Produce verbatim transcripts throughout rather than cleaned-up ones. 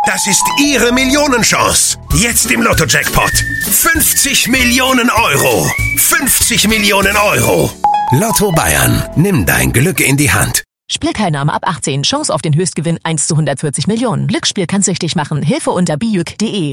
Das ist Ihre Millionenchance. Jetzt im Lotto-Jackpot. fünfzig Millionen Euro. fünfzig Millionen Euro. Lotto Bayern. Nimm dein Glück in die Hand. Spielteilnahme ab achtzehn. Chance auf den Höchstgewinn eins zu hundertvierzig Millionen. Glücksspiel kann süchtig machen. Hilfe unter bijuk punt de.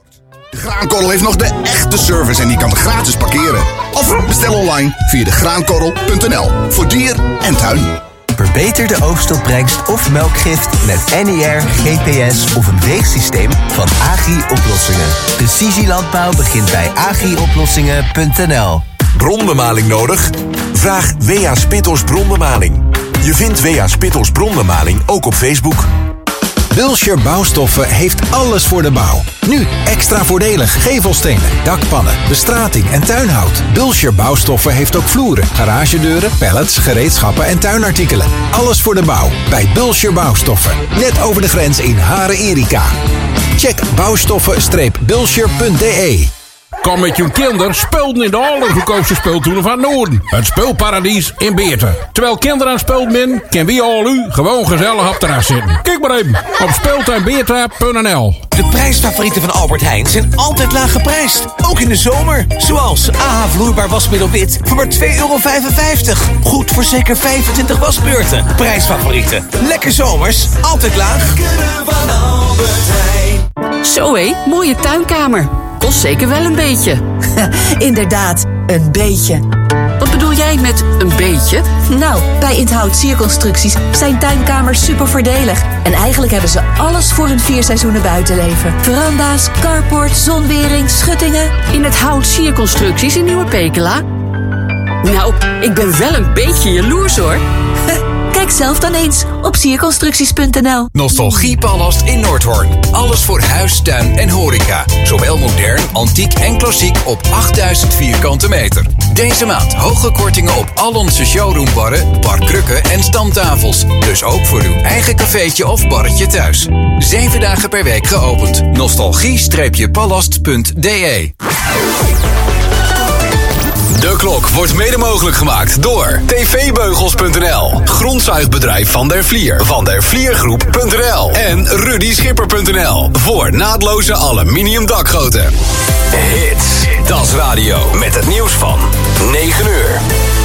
De Graankorrel heeft nog de echte service en die kan gratis parkeren. Of bestel online via de graankorrel punt n l. Voor dier en tuin. Verbeter de oogstopbrengst of melkgift met N I R, G P S of een weegsysteem van Agri-oplossingen. Precisielandbouw begint bij agri oplossingen punt n l. Bronbemaling nodig? Vraag W A Spittels Bronbemaling. Je vindt W A Spittels Bronbemaling ook op Facebook. Bulscher Bouwstoffen heeft alles voor de bouw. Nu extra voordelig gevelstenen, dakpannen, bestrating en tuinhout. Bulscher Bouwstoffen heeft ook vloeren, garagedeuren, pallets, gereedschappen en tuinartikelen. Alles voor de bouw bij Bulscher Bouwstoffen. Net over de grens in Haren Erika. Check bouwstoffen bulscher punt d e. Kom met je kinderen spelen in de allergoedkoopste speeltoelen van Noorden. Het speelparadies in Beerten. Terwijl kinderen aan spelen zijn, kunnen we al u gewoon gezellig op terras zitten. Kijk maar even op speeltuinbeerta punt n l. De prijsfavorieten van Albert Heijn zijn altijd laag geprijsd. Ook in de zomer. Zoals A H vloeibaar wasmiddel wit voor maar twee euro vijfenvijftig. Goed voor zeker vijfentwintig wasbeurten. Prijsfavorieten. Lekker zomers. Altijd laag. Van Albert Heijn. Zo hé, mooie tuinkamer. Kost zeker wel een beetje. Inderdaad, een beetje. Wat bedoel jij met een beetje? Nou, bij Inhoud Sierconstructies zijn tuinkamers super voordelig. En eigenlijk hebben ze alles voor hun vier seizoenen buitenleven. Veranda's, carport, zonwering, schuttingen. In het Hout Sierconstructies in Nieuwe Pekela? Nou, ik ben wel een beetje jaloers hoor. Kijk zelf dan eens op sierconstructies punt n l. Nostalgiepalast in Noordhoorn. Alles voor huis, tuin en horeca. Zowel modern, antiek en klassiek op achtduizend vierkante meter. Deze maand hoge kortingen op al onze showroombarren, barkrukken en stamtafels. Dus ook voor uw eigen cafeetje of barretje thuis. Zeven dagen per week geopend. nostalgie palast punt d e. De klok wordt mede mogelijk gemaakt door t v beugels punt n l, grondzuigbedrijf Van der Vlier, van der vliergroep punt n l en rudy schipper punt n l voor naadloze aluminium dakgoten. Hits, dat is radio met het nieuws van negen uur.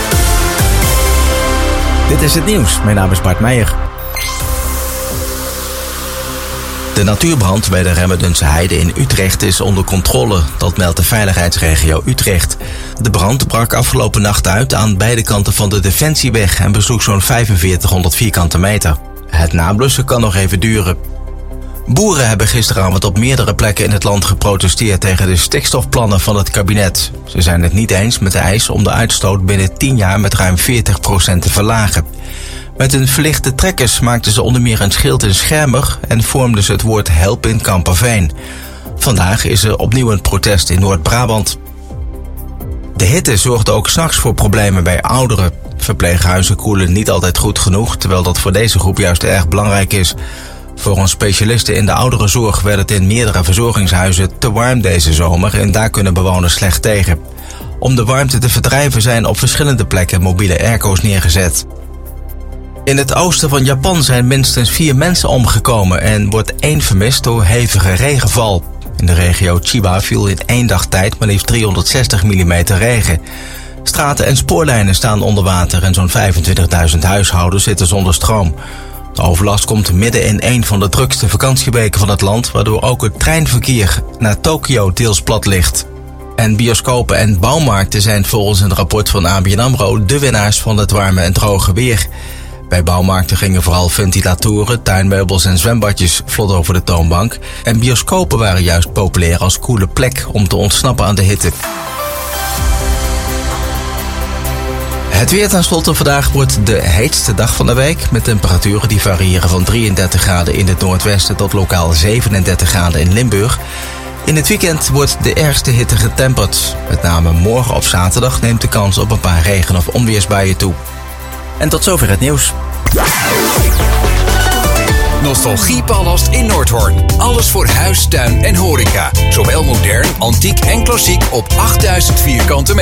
Dit is het nieuws. Mijn naam is Bart Meijer. De natuurbrand bij de Remmendense Heide in Utrecht is onder controle. Dat meldt de veiligheidsregio Utrecht. De brand brak afgelopen nacht uit aan beide kanten van de Defensieweg en besloeg zo'n vijfenveertighonderd vierkante meter. Het nablussen kan nog even duren. Boeren hebben gisteravond op meerdere plekken in het land geprotesteerd tegen de stikstofplannen van het kabinet. Ze zijn het niet eens met de eis om de uitstoot binnen tien jaar met ruim veertig procent te verlagen. Met hun verlichte trekkers maakten ze onder meer een schild in Schermer en vormden ze het woord help in Kamperveen. Vandaag is er opnieuw een protest in Noord-Brabant. De hitte zorgt ook 's nachts voor problemen bij ouderen. Verpleeghuizen koelen niet altijd goed genoeg, terwijl dat voor deze groep juist erg belangrijk is. Volgens specialisten in de ouderenzorg werd het in meerdere verzorgingshuizen te warm deze zomer en daar kunnen bewoners slecht tegen. Om de warmte te verdrijven zijn op verschillende plekken mobiele airco's neergezet. In het oosten van Japan zijn minstens vier mensen omgekomen en wordt één vermist door hevige regenval. In de regio Chiba viel in één dag tijd maar liefst driehonderdzestig millimeter regen. Straten en spoorlijnen staan onder water en zo'n vijfentwintigduizend huishoudens zitten zonder stroom. De overlast komt midden in een van de drukste vakantieweken van het land, waardoor ook het treinverkeer naar Tokio deels plat ligt. En bioscopen en bouwmarkten zijn volgens een rapport van A B N AMRO de winnaars van het warme en droge weer. Bij bouwmarkten gingen vooral ventilatoren, tuinmeubels en zwembadjes vlot over de toonbank. En bioscopen waren juist populair als koele plek om te ontsnappen aan de hitte. Het weer tenslotte vandaag wordt de heetste dag van de week, met temperaturen die variëren van drieëndertig graden in het noordwesten tot lokaal zevenendertig graden in Limburg. In het weekend wordt de ergste hitte getemperd. Met name morgen of zaterdag neemt de kans op een paar regen- of onweersbuien toe. En tot zover het nieuws. Nostalgiepalast in Noordhoorn. Alles voor huis, tuin en horeca. Zowel modern, antiek en klassiek op achtduizend vierkante meter.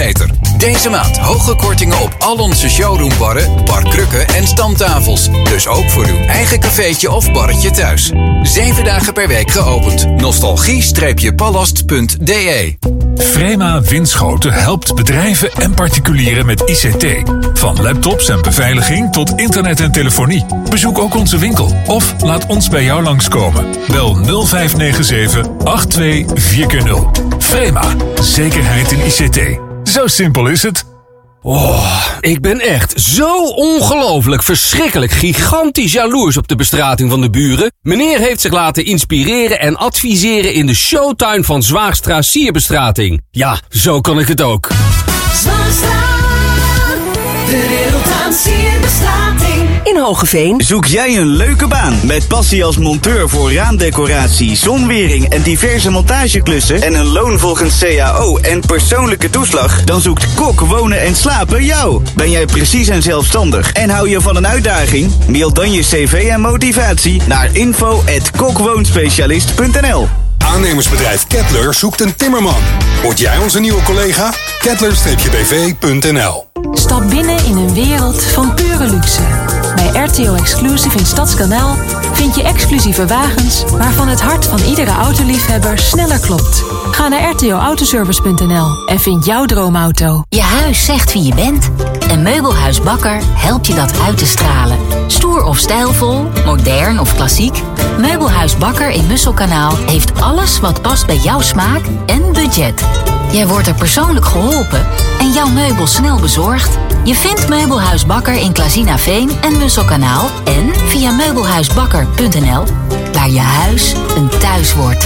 Deze maand hoge kortingen op al onze showroombarren, barkrukken en stamtafels. Dus ook voor uw eigen cafeetje of barretje thuis. Zeven dagen per week geopend. nostalgie ballast punt d e. Vrema Winschoten helpt bedrijven en particulieren met I C T. Van laptops en beveiliging tot internet en telefonie. Bezoek ook onze winkel of laat ons bij jou langskomen. Bel nul vijf negen zeven acht twee vier nul. Vrema, zekerheid in I C T. Zo simpel is het. Oh, ik ben echt zo ongelooflijk, verschrikkelijk, gigantisch jaloers op de bestrating van de buren. Meneer heeft zich laten inspireren en adviseren in de showtuin van Zwaagstra Sierbestrating. Ja, zo kan ik het ook. Zwaagstra, de wereld aan sierbestrating. In Hogeveen. Zoek jij een leuke baan met passie als monteur voor raamdecoratie, zonwering en diverse montageklussen en een loon volgens C A O en persoonlijke toeslag? Dan zoekt Kok Wonen en Slapen jou. Ben jij precies en zelfstandig en hou je van een uitdaging? Mail dan je cv en motivatie naar info at kokwoonspecialist punt n l. Aannemersbedrijf Kettler zoekt een timmerman. Word jij onze nieuwe collega? kettler b v punt n l. Stap binnen in een wereld van pure luxe. Bij R T O Exclusive in Stadskanaal vind je exclusieve wagens waarvan het hart van iedere autoliefhebber sneller klopt. Ga naar r t o autoservice punt n l en vind jouw droomauto. Je huis zegt wie je bent. En Meubelhuis Bakker helpt je dat uit te stralen. Stoer of stijlvol, modern of klassiek. Meubelhuis Bakker in Musselkanaal heeft alles wat past bij jouw smaak en budget. Jij wordt er persoonlijk geholpen en jouw meubel snel bezorgd. Je vindt Meubelhuis Bakker in Klazinaveen en Musselkanaal en via meubelhuisbakker punt n l, waar je huis een thuis wordt.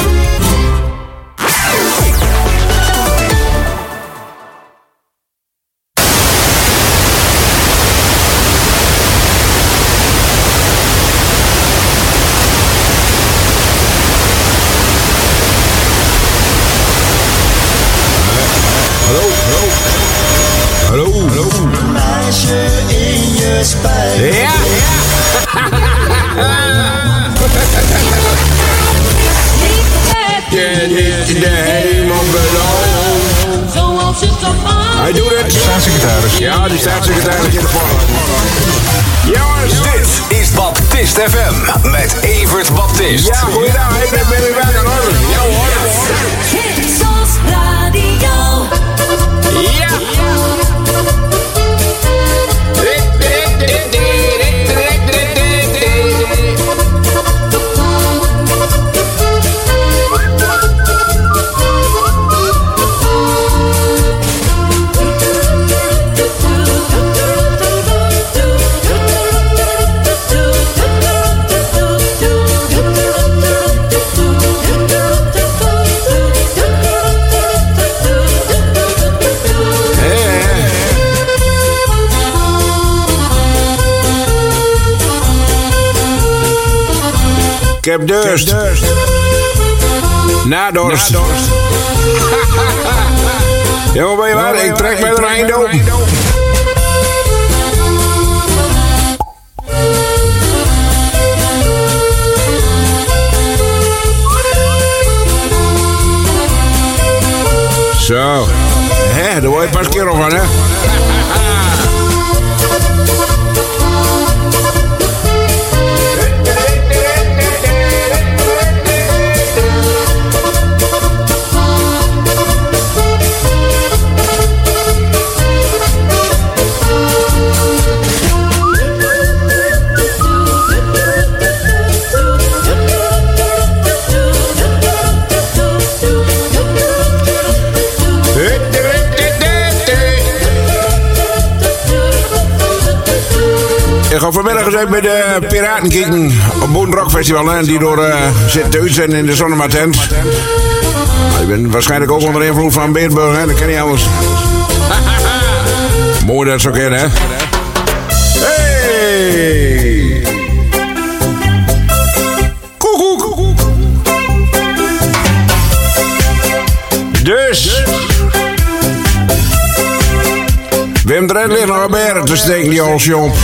Hallo, hallo. Meisje in je spijt. Ja. De hemel beloofd. Zoals het op aarde. Hij doet het. Staatssecretaris. Ja, die staatssecretaris in de vorm. Jongens, dit is Baptist F M met Evert Baptist. Ja, goeiedag. Ik ben weer bij de orde. Ja hoor. Hitsels Radio. Ja. Ik heb dorst. Nadorst. Jongen, ben je waar? Ik trek mij er eind op. Zo. Hé, daar word je pas kerel van, hè? Ik ga vanmiddag eens even bij de Piraten kijken op Boon Rock Festival, hè, die door uh, zit te uitzenden in de Zonnematent. Ik ben waarschijnlijk ook onder invloed van Beerburg, hè, dat ken je alles. Mooi dat zo kennen, hè. Hey! Koekoek! Dus... Wim Drent ligt nog een beren te steken, die als jong.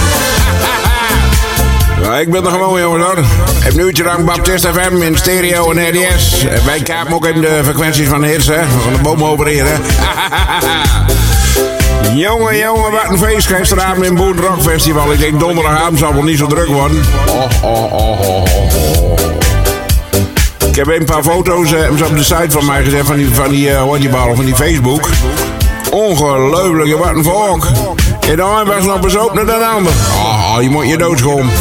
Ja, ik ben er gewoon, jongen, hoor. Ik heb een uurtje lang Baptist F M in stereo en R D S. Wij kapen ook in de frequenties van de hits, hè. Van de boom opereren. Jongen, jongen, wat een feest gisteravond in Boon Rock Festival. Ik denk donderdagavond zal wel niet zo druk worden. Oh, oh, oh, oh, oh. Ik heb een paar foto's uh, op de site van mij gezet van die, van die, uh, wat die bal, van die Facebook. Ongelooflijk, wat een volk. En dan was nog bezopen dan de ander. Oh, je moet je doodschoon.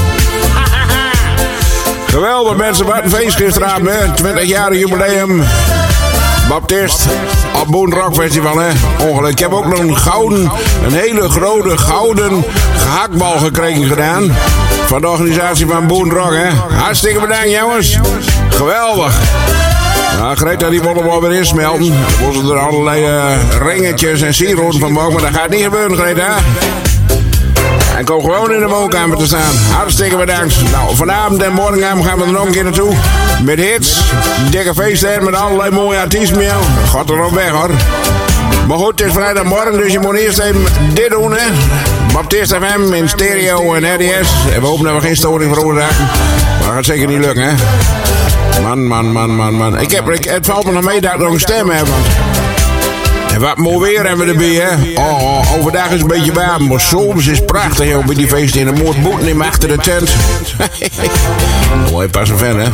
Geweldig mensen, wat een feest gisteravond, hè. twintig-jarig jubileum. Baptist op Boon Rock Festival, hè. Ongelukkig. Ik heb ook nog een gouden, een hele grote gouden gehaktbal gekregen gedaan. Van de organisatie van Boon Rock, hè. Hartstikke bedankt, jongens. Geweldig. Nou, Greta die wilde wel weer insmelten. Er moesten er allerlei uh, ringetjes en sieroden van mogen, maar dat gaat niet gebeuren, Greta. En kom gewoon in de woonkamer te staan. Hartstikke bedankt. Nou, vanavond en morgenavond gaan we er nog een keer naartoe. Met hits, dikke feesten met allerlei mooie artiesten. Gaat er nog weg, hoor. Maar goed, het is vrijdagmorgen, dus je moet eerst even dit doen, hè. Baptist F M in stereo en R D S. En we hopen dat we geen storing veroorzaken. Maar dat gaat zeker niet lukken, hè. Man, man, man, man, man. Ik heb, ik, het valt me nog mee dat ik nog een stem heb. En wat mooi weer hebben we erbij, hè. Oh, oh, overdag is het een beetje warm, maar soms is het prachtig, joh, bij die feesten. En dan moet boeten in achter de tent. Mooi, pas een fan, hè.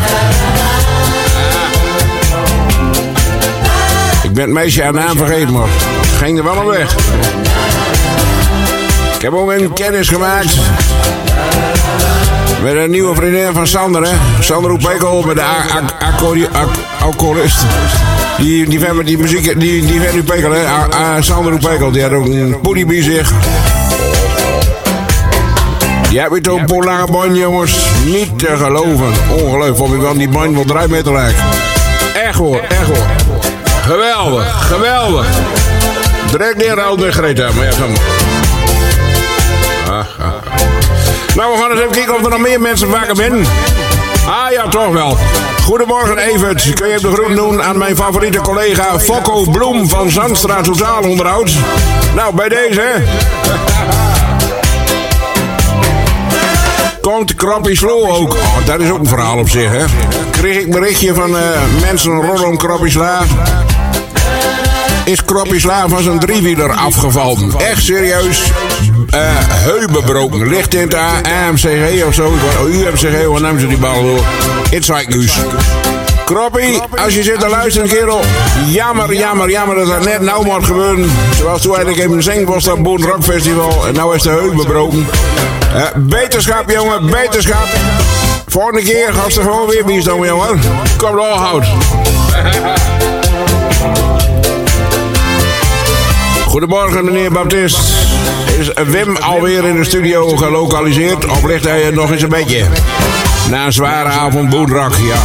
Ik ben het meisje aan de naam vergeten, maar ging er wel een weg. Ik heb ook een kennis gemaakt met een nieuwe vriendin van Sander, hè. Sander Oepekel, met de alcoholist. Die, die vent met die muziek, die, die vent Oepekel, hè. A, A, Sander Oepekel, die had ook een poedie bij zich. Die heb ik toch een paar lange band, jongens. Niet te geloven. Ongelooflijk, vond ik wel die band wel drie meter lang. Echt hoor, echt hoor. Geweldig, geweldig. Direct neerhouden met Greta, maar ja, zo. Ah, ah. Nou, we gaan eens even kijken of er nog meer mensen wakker zijn. Ah ja, toch wel. Goedemorgen, Evert. Kun je even de groeten doen aan mijn favoriete collega Fokko Bloem van Zandstra Totaal Onderhoud? Nou, bij deze, hè. Komt Krappie Slo ook. Oh, dat is ook een verhaal op zich, hè. Kreeg ik berichtje van uh, mensen rondom Krappie Sla. Is Krappie Sla van zijn driewieler afgevallen. Echt serieus. Uh, heupen broken. Ligt in het A M C G of zo. Oh, U M C G, wat nemen ze die bal door? It's like news. Krappie, als je zit te luisteren, kerel. Jammer, jammer, jammer dat dat net nou moet gebeuren. Zoals toen eigenlijk even een zengpost op Boon Rock Festival. En nou is de heupen broken. Uh, beterschap, jongen, beterschap. Volgende keer gaat ze gewoon weer bies doen, jongen. Kom er al hout. Goedemorgen, meneer Baptist. Is Wim alweer in de studio gelokaliseerd? Of ligt hij nog eens een beetje? Na een zware avond Boon Rock, ja.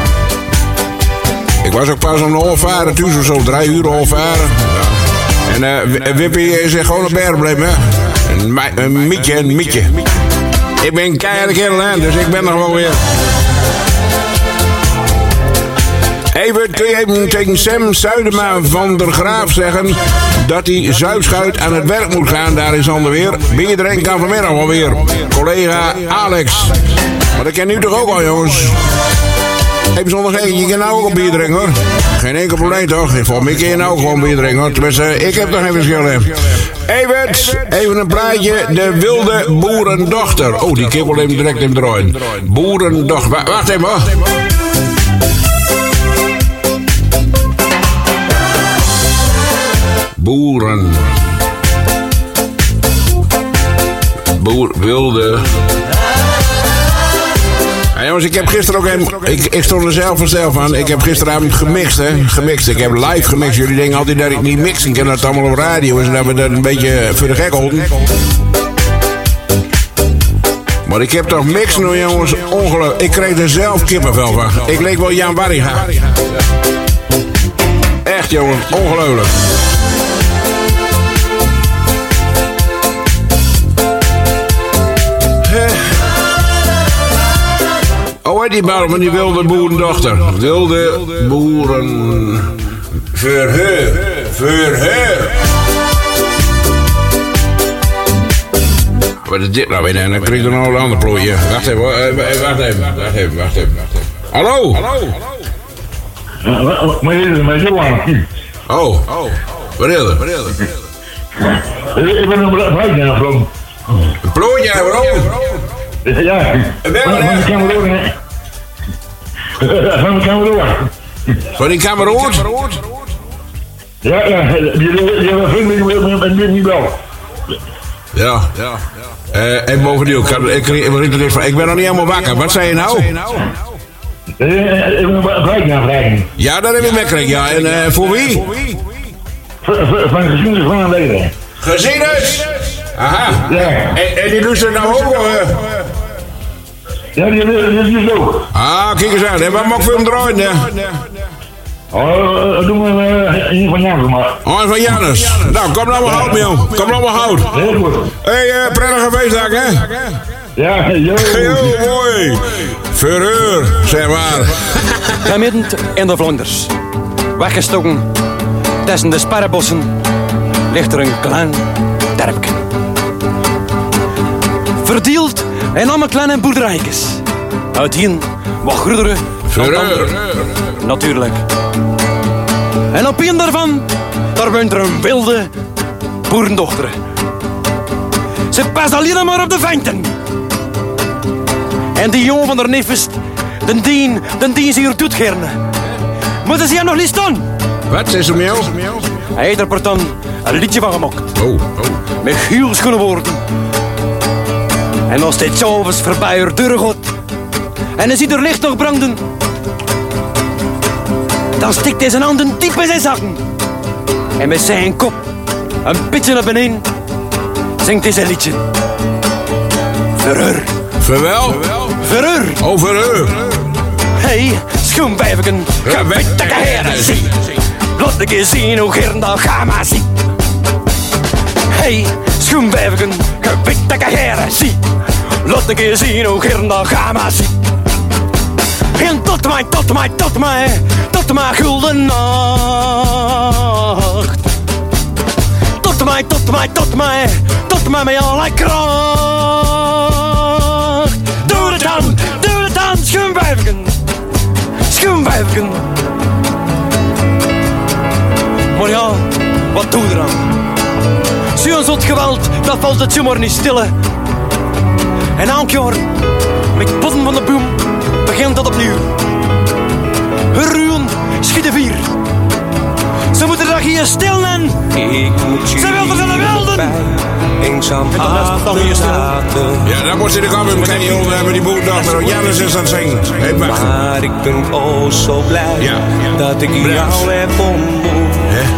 Ik was ook pas om een half varen thuis of zo, drie uur half varen. Ja. En uh, Wippie is gewoon een bergbleem, hè. Een, een mietje, een mietje. Ik ben een keiharde kerel, hè, dus ik ben nog wel weer. Even, kun je even tegen Sam Zuidema van der Graaf zeggen dat hij Zuidschuit aan het werk moet gaan daar in Zanderweer? Iedereen kan vanmiddag wel weer. Collega Alex. Maar dat ken u toch ook al, jongens? Even zonder gekje, je kan nou ook een bier drinken, hoor. Geen enkel probleem, toch? Volgens mij kan je nou ook gewoon bier drinken, hoor. Tenminste, ik heb toch geen verschil in. Evert, even een plaatje. De wilde boerendochter. Oh, die kibbel even direct in draaien. Boerendochter. Wa- wacht even, hoor. Boeren. Boer, wilde. Ja, jongens, ik heb gisteren ook een... Ik, ik stond er zelf vanzelf aan. Ik heb gisteravond gemixt, hè. Gemixt. Ik heb live gemixt. Jullie denken altijd dat ik niet mix. Ik ken dat allemaal op radio. En dat we dat een beetje voor de gek houden. Maar ik heb toch mix nu, jongens. Ongelooflijk. Ik kreeg er zelf kippenvel van. Ik leek wel Jan Barriga. Echt, jongens. Ongelooflijk. Oh, die bouw van die wilde boerendochter. Wilde boeren... Verheur. Verheur. Wat is dit nou weer? En dan krijg ik nog een ander plooitje. Wacht even, wacht even, wacht even, wacht even, wacht even. Hallo? Hallo? Maar dit is met Johan. Oh, oh. Wat is er? Wat is er? Ik ben een bruidnaar van. Een plooitje, bro? Ja. Van de Kameroen, hè. Van de Kameroen. Van die Kameroen? Ja, ja. Die hebben vrienden met dit niet wel. Ja, ja. Uh, en bovendien, ik, kan, ik, ik, ik ben nog niet helemaal wakker. Wat zei je nou? Ik ben een bruidnaar. Ja, dat heb ik meegekregen, ja. En uh, voor wie? Van Gezieners van een leden. Gezieners? Aha. Ja. En, en die doen ze nou ook? Uh... Ja, die doen ze ook. Ah, kijk eens aan. En wat mag ik film draaien? Hè? Oh, doen we uh, een van Janus maar. Oh, een van Janus. Nou, kom nou maar hout, joh. Kom nou maar hout. Heel goed. Hé, hey, uh, prettige feestdag, hè? Ja, yo. Heel mooi. Verheur, zeg maar. Ja, midden in de vlonders. Weggestoken tussen de sparrenbossen ligt er een klein terpje. Verdeeld in allemaal kleine boerderijtjes. Uiteen wat grotere dan andere. Natuurlijk. En op een daarvan, daar woont er een wilde boerendochter. Ze past alleen maar op de venten. En die jongen van haar neefest, den dien, den dien ze hier doet gerne. Maar ze zien nog niet staan. Wat, is er jou? Hij heeft er per dan een liedje van gemaakt. Oh, oh. Met heel schone woorden. En als dit s'avonds voorbij haar deur gaat en hij ziet er licht nog branden, dan stikt hij zijn handen diep in zijn zakken. En met zijn kop een beetje naar beneden zingt hij zijn liedje. Verheur. Verwel? Verheur. Oh, verheur. Hey, schoenwijfken, gewettige heren, zie. Laat ik eens zien hoe gern dat ga maar zie. Hey, schoenwijfken, gewettige heren, zie. Laat ik eens zien hoe gern dat ga maar zie. En tot mij, tot mij, tot mij, tot mij gulden nacht. Tot mij, tot mij, tot mij, tot mij met alle kracht. Doe het dan, doe het dan, schoenwijfken, schoenwijfken. Maar ja, wat doe je er aan? Zo'n zot geweld, dat valt het zomaar niet stille. En elk jaar, met potten van de boom, begint dat opnieuw. Ruwen, schieten vier. Ze moeten dat hier stil en ik moet ze wilden van de wilden. Eenzaam en dan hier stil. Ja, dan moet ze de kamer bekijken, jongen. We hebben die boerdochter. Janus is aan het zingen. Hey, maar ik ben oh zo blij ja. dat ik Blijf. jou heb ontmoet. Hè?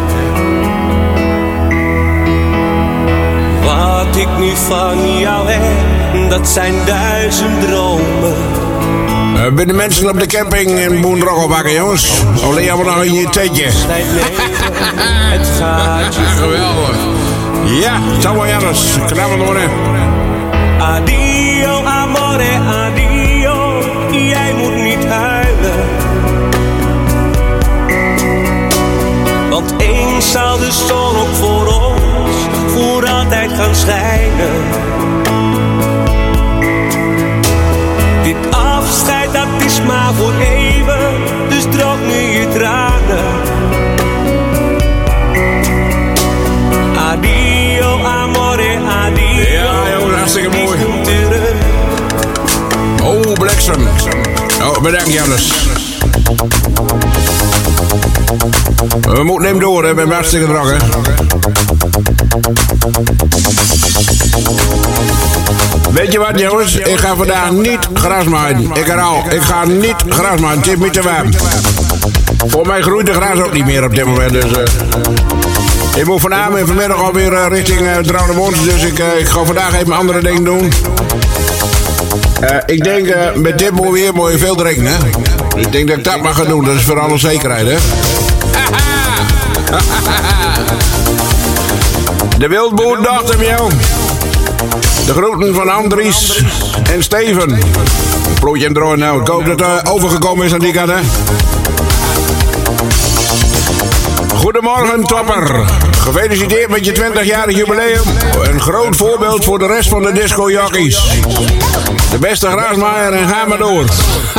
Wat ik nu van jou heb, dat zijn duizend dromen. Uh, binnen mensen op de camping in Boendrogel bakken, jongens. Alleen jammer nog in je tentje. Het gaat je geweldig. Ja, zo maar Janus. Knappen door, hè. Adio, amore, adio. Jij moet niet huilen. Want eens zal de zon ook voor ons voor altijd gaan schijnen. Dit afscheid dat is maar voor even, dus droog nu je tranen. Adio, amore, adio. Ja, jongen, hartstikke mooi. Oh, bliksem. Oh, bedankt, Janus. We moeten hem door, hè. We hebben hartstikke druk, hè. Weet je wat, jongens? Ik ga vandaag niet grasmaaien. Ik herhaal, ik ga niet grasmaaien. Het is niet te warm. Voor mij groeit de gras ook niet meer op dit moment, dus... Uh, ik moet vanavond en vanmiddag alweer uh, richting uh, Drouwnemons, dus ik, uh, ik ga vandaag even andere dingen doen. Uh, ik denk, uh, met dit mooi weer moet je veel drinken, hè? Ik denk dat ik dat mag gaan doen, dat is voor alle zekerheid, hè? De wildboerdag hem jou. De groeten van Andries en Steven. Een plootje en drooien nou. Ik hoop dat het uh, overgekomen is aan die kant, hè? Goedemorgen, Topper. Gefeliciteerd met je twintigjarig jubileum. Een groot voorbeeld voor de rest van de disco-jockeys. De beste grasmaaier en ga maar door.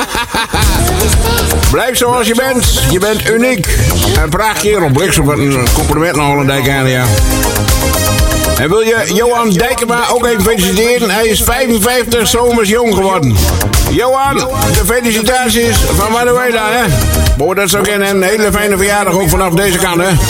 Blijf zoals je bent. Je bent uniek. En pracht kerel. Bliksem, wat een compliment naar Hollandijk aan, ja. En wil je Johan Dijkema ook even feliciteren? Hij is vijfenvijftig zomers jong geworden. Johan, de felicitaties van Manuela, hè? Boor dat zo kennen. Een hele fijne verjaardag ook vanaf deze kant, hè?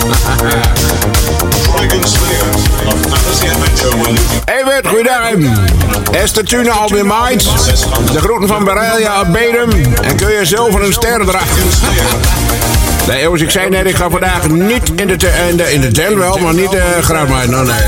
Evert, goeiedag. Esther Tune alweer maait. De groeten van Berelia op Bedum. En kun je zelf een ster dragen. Nee, jongens, ik zei net, ik ga vandaag niet in de, te- in de, in de tent wel, maar niet uh, graag maar. No, nee.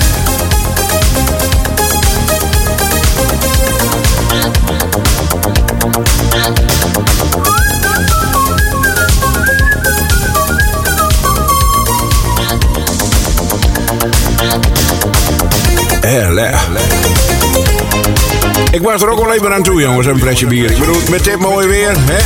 Eh, lekker. Ik was er ook wel even aan toe, jongens, een flesje bier. Ik bedoel, met dit mooi weer, hè?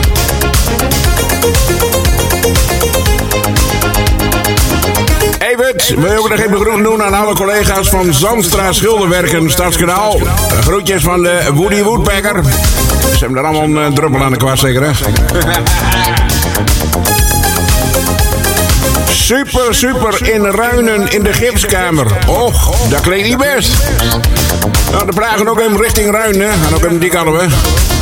Evert, wil je ook nog even groeten doen aan alle collega's van Zandstra Schilderwerken Stadskanaal. Groetjes van de Woody Woodpecker. Ze hebben er allemaal een druppel aan de kwast, zeker, hè? Super, super in Ruinen in de gipskamer. Och, dat klinkt niet best. Nou, de vragen ook even richting Ruinen. En ook even die kant op, hè.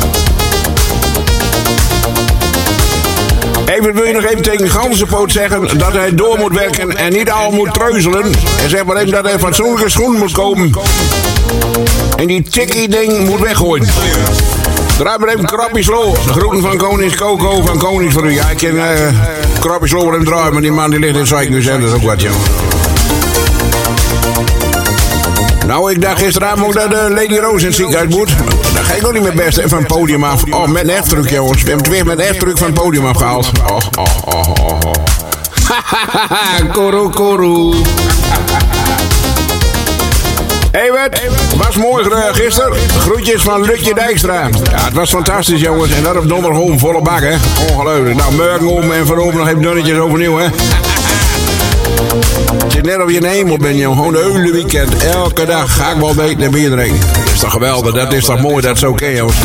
Even wil je nog even tegen Ganzenpoot zeggen dat hij door moet werken en niet al moet treuzelen. En zeg maar even dat hij een fatsoenlijke schoen moet komen. En die tikkie ding moet weggooien. Draai maar even Krappieslo. De groeten van Konings Coco van Konings voor u. Ja, ik ken uh, Krappieslo wel hem draaien, maar die man die ligt in Cyclus en dat is ook wat, joh. Nou, ik dacht gisteravond ook dat uh, Lady Rose in het ziekenhuis moet. Dan ga ik ook niet meer best even van het podium af. Oh, met een echtdruk, jongens. We hebben het weer met een echtdruk van het podium afgehaald. Oh, oh, oh, oh, oh. Hahaha, koru, koru. Evert, was mooi uh, gisteren. Groetjes van Lutje Dijkstra. Ja, het was fantastisch, jongens. En dat op donderdag volle bak, hè. Ongelooflijk. Nou, morgen om en van open nog even dunnetjes overnieuw, hè. Het zit net of je in de hemel bent, joh. Gewoon de hele weekend. Elke dag ga ik wel beter naar bier drinken. Dat is toch geweldig. Dat is toch mooi dat het zo kan, jongens.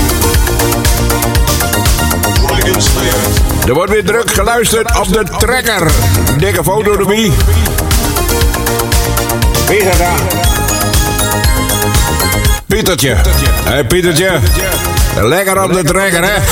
Er wordt weer druk geluisterd op de trekker. Dikke foto erbij. Wie is dat daar? Pietertje. Hé, hey, Pietertje. Lekker op de trekker, hè?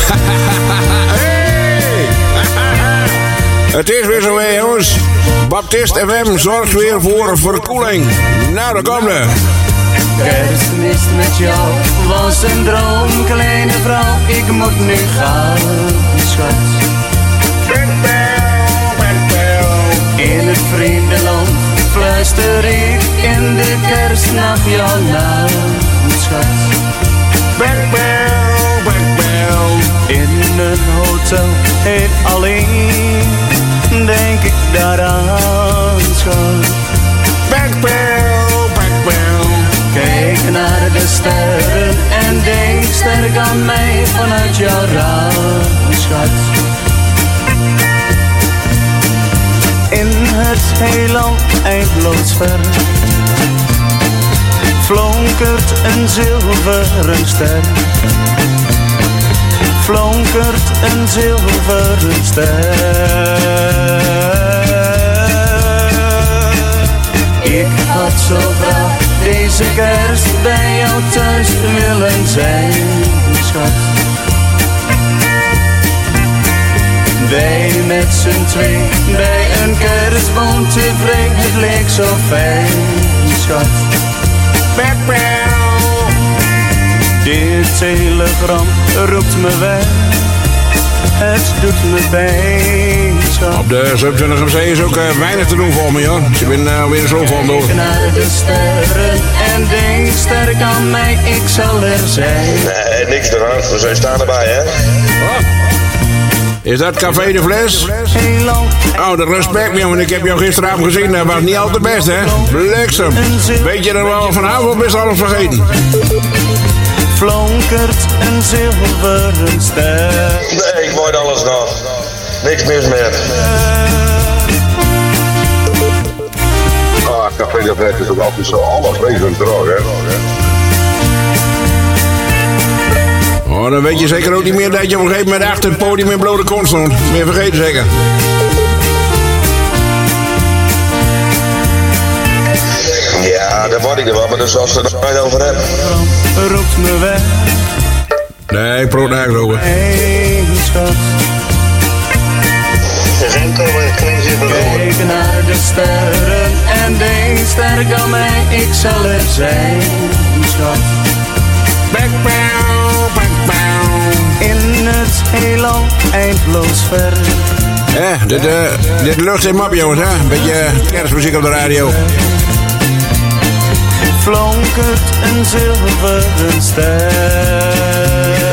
Hey. Het is weer zo weer, jongens. Baptist F M zorgt weer voor verkoeling. Nou, daar komt er. Kerstmis met jou was een droom, kleine vrouw. Ik moet nu gaan, schat. In het vriendenland fluister ik in de kerstnacht jouw naam, schat. In een hotel, heel alleen, denk ik daaraan, schat. Kijk naar de sterren en denk sterk aan mij vanuit jouw raam, schat. In het heelal eindloos ver flonkert een zilveren ster. Flonkert een zilveren ster. Ik had zo graag deze kerst bij jou thuis willen zijn, schat. Wij met z'n twee bij een kerstboom tevreden, het leek zo fijn, schat. Dit telegram roept me weg, het doet me pijn, schat. Op de Subtunnel M C is ook uh, weinig te doen voor me, hoor. Ik ben uh, weer zo van door. Kijk naar de sterren en denk sterk aan mij, ik zal er zijn. Nee, niks eraan, we zijn staan erbij, hè. Oh. Is dat Café de Fles? Oh, dat respect, jongen. Ik heb jou gisteravond gezien. Dat was niet altijd best, hè? Bliksem. Weet je er wel vanavond best alles vergeten? Flonkert een zilveren ster. Nee, ik word alles nog. Niks mis met. Ah, Café de Fles is ook altijd zo alleswezend droog, hè? Oh, dan weet je zeker ook niet meer dat je op een gegeven moment achter het podium in blote kont stond. Meer vergeten zeker. Ja, daar word ik er wel, maar dus als we het er nooit over hebben. Roept me weg. Nee, ik probeer het eigenlijk over. Hey, schat. Kijk naar de sterren en denk sterk aan mij, ik zal er zijn, schat. In het heelal eindeloos ver. Ja, dit, uh, dit lucht in map, jongens, hè? Een beetje kerstmuziek op de radio. Flonkert een zilveren ster.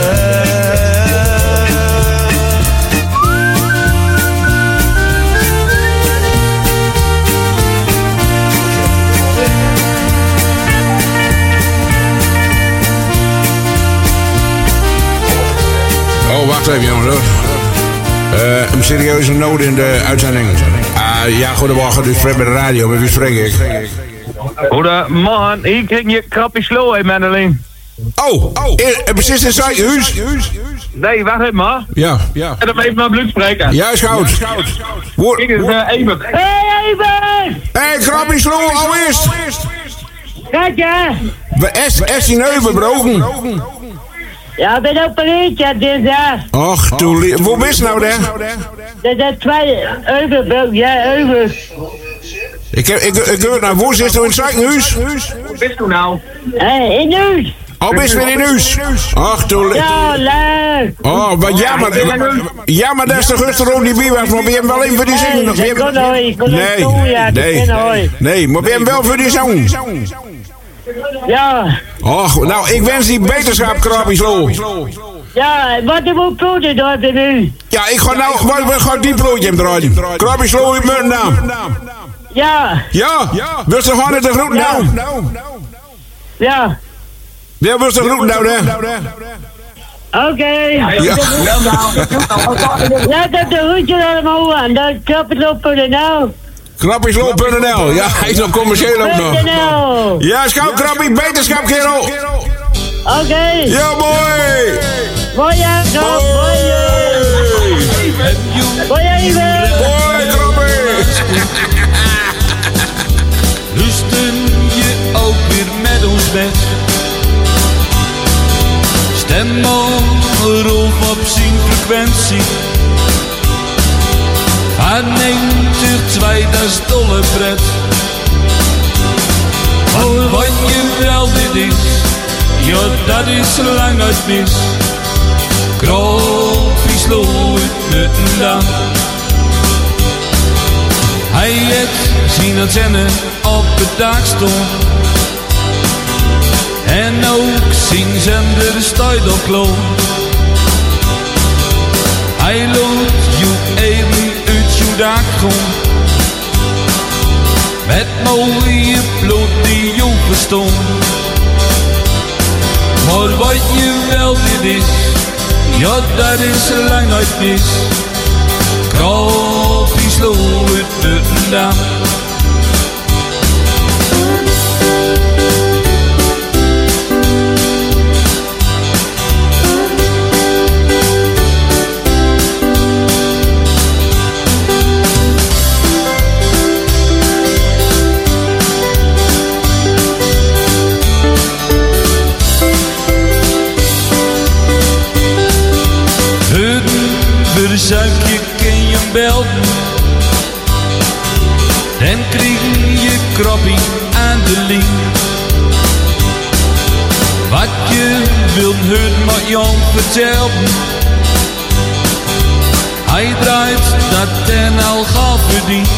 Oh, wacht even, jongens. Uh, een serieuze noot in de uitzending. Uh, ja, goedemorgen, dus spreek bij de radio. Met wie spreek ik? Goedemorgen, hier krijg je krappie slow, hè, Mendeling. Oh, oh, uh, precies in zijn huis? Nee, wacht even, maar. Ja, ja. En dan even mijn bloed spreken. Ja, is goed. Kijk eens, uh, Evert. Hé, hey, Evert! Hé, hey, krappie slow, al eerst. Kijk, hè? We is in Euvenbroken. Ja, ik ben op een eentje, dinsdag. Och, toen li- Waar ben je nou, daar? Dat zijn twee Euvenbroken, ja, Euven. Ik heb, ik, ik hoor nou, waar zit u in het ziekenhuis? Hoe bist u nou? Hé, in huis. Oh, best weer in huis? Ach, toen... Ja, leuk. Oh, wat jammer. Ja, maar dat is toch rustig om die bierwacht, maar we hebben wel even voor die zin. Nee, dat kon nooit. Nee, nee, nee, maar we hebben wel voor die zon. Ja. Och, nou, ik wens die beterschap, Krabbieslo. Ja, wat moet Poeten doen nu? Ja, ik ga nou, wat, wat ga ik die broodje draaien? Krabbieslo in mijn naam. Ja. Ja? Wil je gewoon het de groet nou? Ja. Ja, wil je de groet nou, hè? Oké. Ja. Ja, dat de groetje allemaal aan. Dat krabbieslo punt n l. Krabbieslo punt n l. Ja, hij is nog commercieel ook nog. Ja, schouw Krabbie, beterschap, kerel. Oké. Okay. Ja, mooi. Mooi, ja, grap. Mooi. Mooi, even. Mooi, Krabbie. Rusten je ook weer met ons bed. Stem maar op zijn frequentie. Hij neemt twee, dat is dolle pret. Maar wat je wel dit is, ja dat is lang uit mis. Kroppie sloot met een dam. Hij het zien dat zennen op het dak stond. En ook zien zender de stuit op kloon. Hij loopt je even uit je dak komt. Met mooie bloed die je verstond. Maar wat je wel dit is, ja dat is lang nooit mis. Kroppie sloot uit een dam. Verzuikje ken je belt. Dan krijg je krabbie aan de link. Wat je wilt horen, maar Jan vertelt. Hij draait dat ten al gaat verdiend.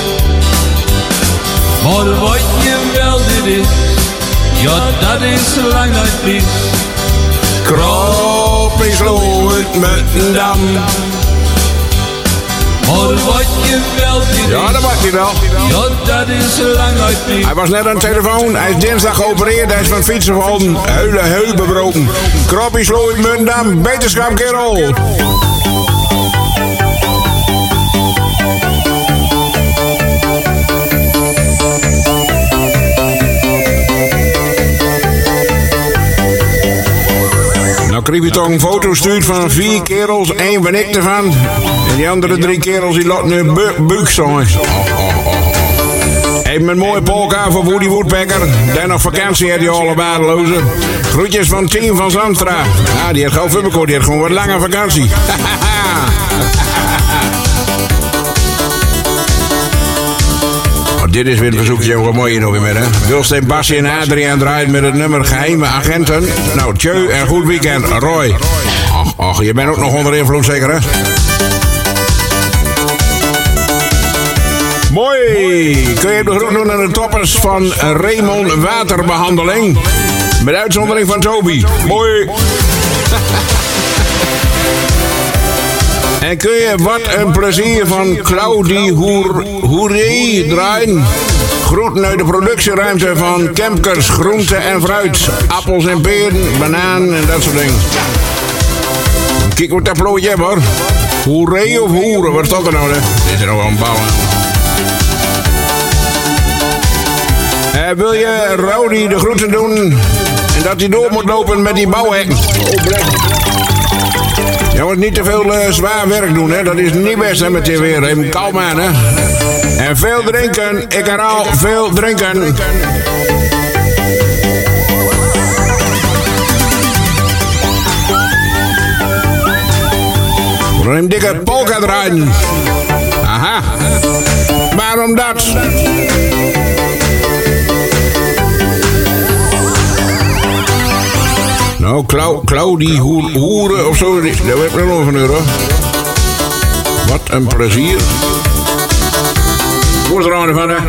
Maar wat je wel dit is, ja dat is lang nooit mis. Kroppie sloot met een dam. Maar wat je wel dit is. Ja, dat mag hij wel. Ja, dat is lang uit niet. Hij was net aan de telefoon. Hij is dinsdag geopereerd. Hij is van fietsen gevallen. Huilen, heupen gebroken. Kroppie sloot met een dam. Beterschap, kerel. Nou kreeg je toch een foto stuurt van vier kerels, één ben ik ervan. En die andere drie kerels die laten nu bu buik staan. Oh, oh, oh. Even een mooie polka voor Woody Woodpecker. Dan nog vakantie had die alle waardeloze. Groetjes van Tien van Zandstra. Ja, die heeft gewoon Fubbekoor, die heeft gewoon wat lange vakantie. Oh, dit is weer een verzoekje, wat mooi hier nog weer met, hè. Wilsteen, Bassie en Adriaan draait met het nummer Geheime Agenten. Nou, tjeu en goed weekend, Roy. Och, och, je bent ook nog onder invloed, zeker, hè? Mooi! Kun je de groet doen aan de toppers van Raymond Waterbehandeling? Met uitzondering van Toby. Mooi! En kun je wat een plezier van Claudie Hoer, Hoeré draaien? Groeten uit de productieruimte van Kempkers Groente en Fruit. Appels en peren, banaan en dat soort dingen. Kijk wat dat plootje hebt, hoor. Hoeré of hoeren, wat staat er nou, hè? Dit is er nog wel een bal, hè? Uh, wil je Rowdy de groeten doen en dat hij door moet lopen met die bouwhek? Je moet niet te veel uh, zwaar werk doen, hè? Dat is niet best, hè, met dit weer. Even kalm aan, hè? En veel drinken, ik herhaal, veel drinken. Voor een dikke polka draaien. Aha. Waarom dat? Nou, Clau Claudie Hoer, Hoeren of zo, daar heb ik nog van euro. Wat een plezier. Hoe is er aan van, hè?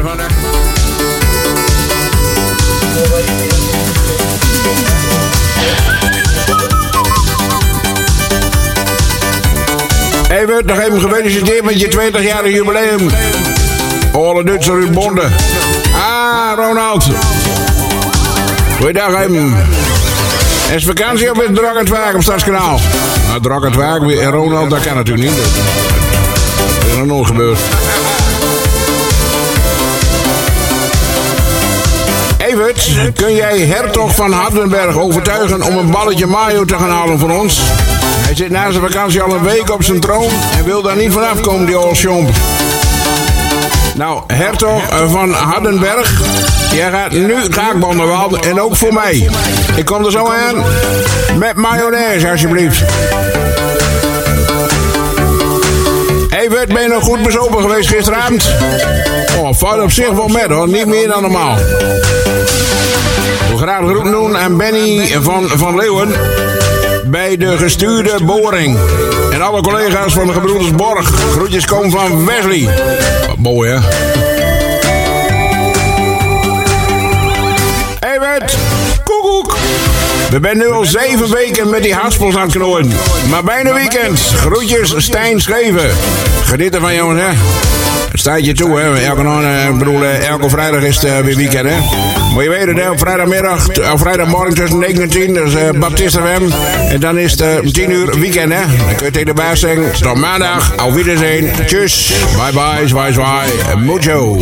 Even, nog even gefeliciteerd met je twintig-jarig jubileum. Alle Duitse Ruudbonden. Ah, Ronald. Goeiedag, hem. Is vakantie op het Drakkendwaag op Stadskanaal? Nou, Drakkendwaag en Ronald, dat kan natuurlijk niet. Dat is nog nooit gebeurd. Evert, kun jij Hertog van Hardenberg overtuigen om een balletje mayo te gaan halen voor ons? Hij zit na zijn vakantie al een week op zijn troon en wil daar niet vanaf komen, die old chomp. Nou, Hertog van Hardenberg, jij gaat nu kaakbanden walen en ook voor mij. Ik kom er zo aan met mayonaise, alsjeblieft. Evert, ben je nog goed bezopen geweest gisteravond? Oh, valt op zich wel met, hoor. Niet meer dan normaal. Ik wil graag de groet doen aan Benny van, van Leeuwen bij de gestuurde boring. En alle collega's van de Gebroeders Borg. Groetjes komen van Wesley. Wat mooi, hè? Evert, koekoek. We zijn nu al zeven weken met die haspels aan het knooien. Maar bijna weekend. Groetjes, Stijn Scheven. Geniet ervan, jongens, hè. Het staat je toe, hè. Elke, ik bedoel, elke vrijdag is het uh, weer weekend, hè. Moet je weten, hè, op vrijdagmiddag, of vrijdagmorgen tussen negen en tien, dat is uh, Baptiste F M. En dan is het uh, tien uur weekend, hè. Dan kun je tegen de baas zeggen, tot maandag, auf Wiedersehen, tjus, bye bye, zwaai zwaai, mucho.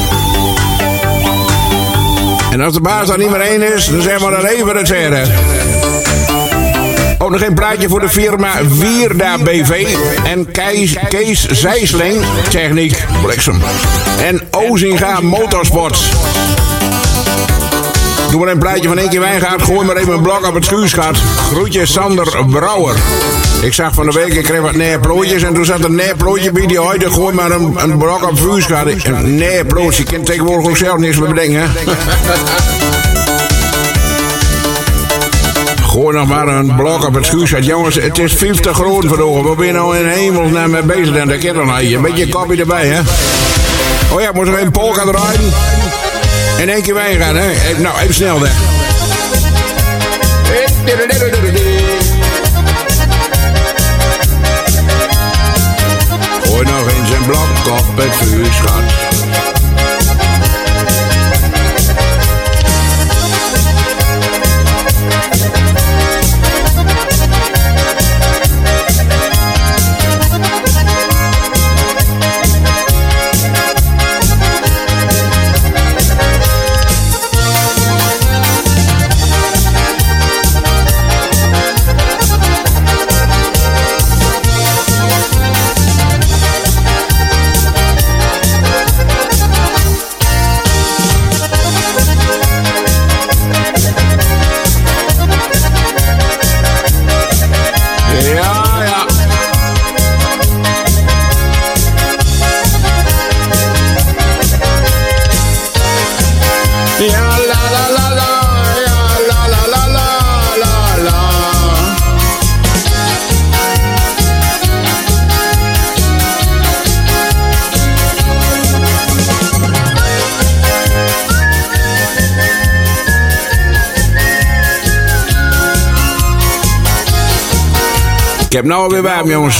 En als de baas daar niet meer één is, dan zeggen we dan even het zeggen. Ook nog een plaatje voor de firma Wierda B V en Kees, Kees Zijsling Techniek Bliksem. En Ozinga Motorsport. Doe maar een plaatje van één keer Wijngaard. Gooi maar even een blok op het schuurschat. Groetjes Sander Brouwer. Ik zag van de week, ik kreeg wat neerplootjes en toen zat een neerplootje bij die huid. Gooi maar een, een blok op het vuurschat. Een neerplootje. Je kunt tegenwoordig ook zelf niks meer bedenken, hè? Gooi nog maar een blok op het schuurschat. Jongens, het is vijftig groen voor ogen. Waar ben je nou in hemelsnaam mee bezig? En dat kan dan nou. Een beetje kopje erbij, hè? Oh ja, ik moet nog even polka draaien. En één keer wijn gaan, hè? Nou, even snel, hè. Gooi nog eens een blok op het vuurschat. Ik heb nou alweer warm, jongens.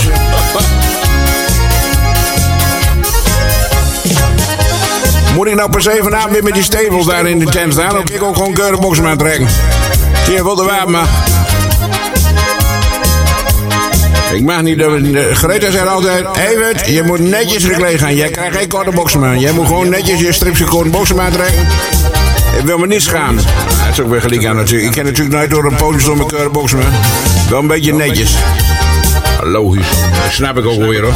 Moet ik nou per se vanavond weer met die stevels daar in de tent staan? Dan kan ik ook gewoon keurig boksen aan trekken. Zie je wel de warm, maar... Ik mag niet... De, Greta zegt altijd... Evert, je moet netjes gekleed gaan. Jij krijgt geen korte boksenman. Jij moet gewoon netjes je stripje korte boksenman trekken. Ik wil me niet schamen. Dat is ook weer gelijk aan natuurlijk. Ik ken natuurlijk nooit door een podium door mijn keurig boksenman. Wel een beetje netjes. Logisch. Dat snap ik ook weer hoor.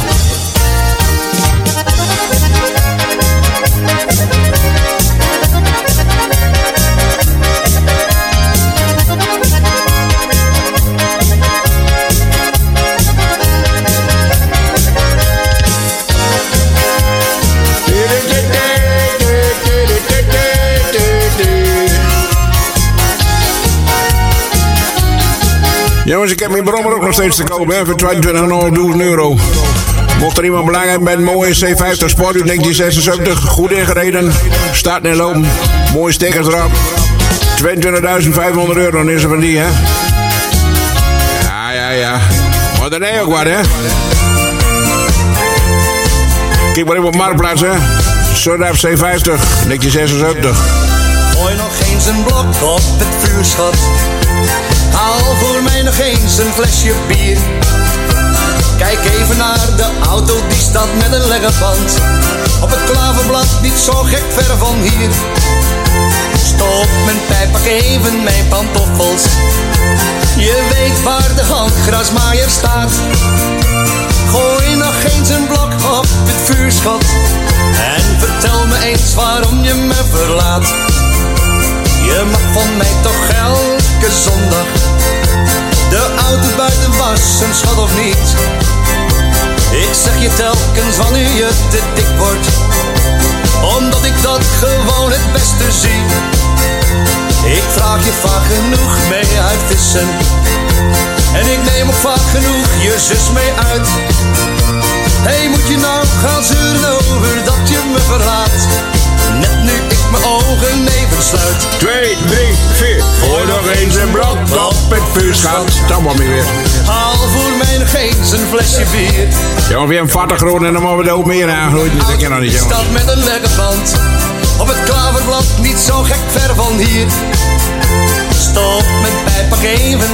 Jongens, ik heb mijn brommer ook nog steeds te kopen hè, voor tweeëntwintigduizend euro. Mocht er iemand belang hebben bij een mooie C vijftig Sport uit negentien zesenzeventig, goed ingereden, start en lopen, mooie stickers erop. tweeëntwintigduizend vijfhonderd euro, dan is er van die, hè? Ja, ja, ja. Maar dan heb je ook wat, hè? Kijk maar even op Marktplaats, hè? Sundaf C vijftig, negentien zesenzeventig. Gooi nog eens een blok op het vuurschot. Haal voor mij nog eens een flesje bier. Kijk even naar de auto, die staat met een legge band. Op het klaverblad, niet zo gek ver van hier. Stop mijn pijp, pak even mijn pantoffels. Je weet waar de handgrasmaaier staat. Gooi nog eens een blok op het vuurschot. En vertel me eens waarom je me verlaat. Je mag van mij toch elke zondag de auto buiten wassen, schat of niet? Ik zeg je telkens wanneer je te dik wordt, omdat ik dat gewoon het beste zie. Ik vraag je vaak genoeg mee uit vissen, en ik neem ook vaak genoeg je zus mee uit. Hey, moet je nou gaan zeuren over dat je me verlaat? Net nu ik mijn ogen even sluit. Twee, drie, vier. Gooi nog eens een blok op het vuurschot. Dan maar weer. Haal voor mij nog eens een flesje bier. Jongen, weer een vatte groen en dan mogen we er ook meer aangroeien. Dat ken je nog niet, jongen. Staat met een lekke band. Op het klaverblad, niet zo gek ver van hier. Stop mijn pijp, pak even...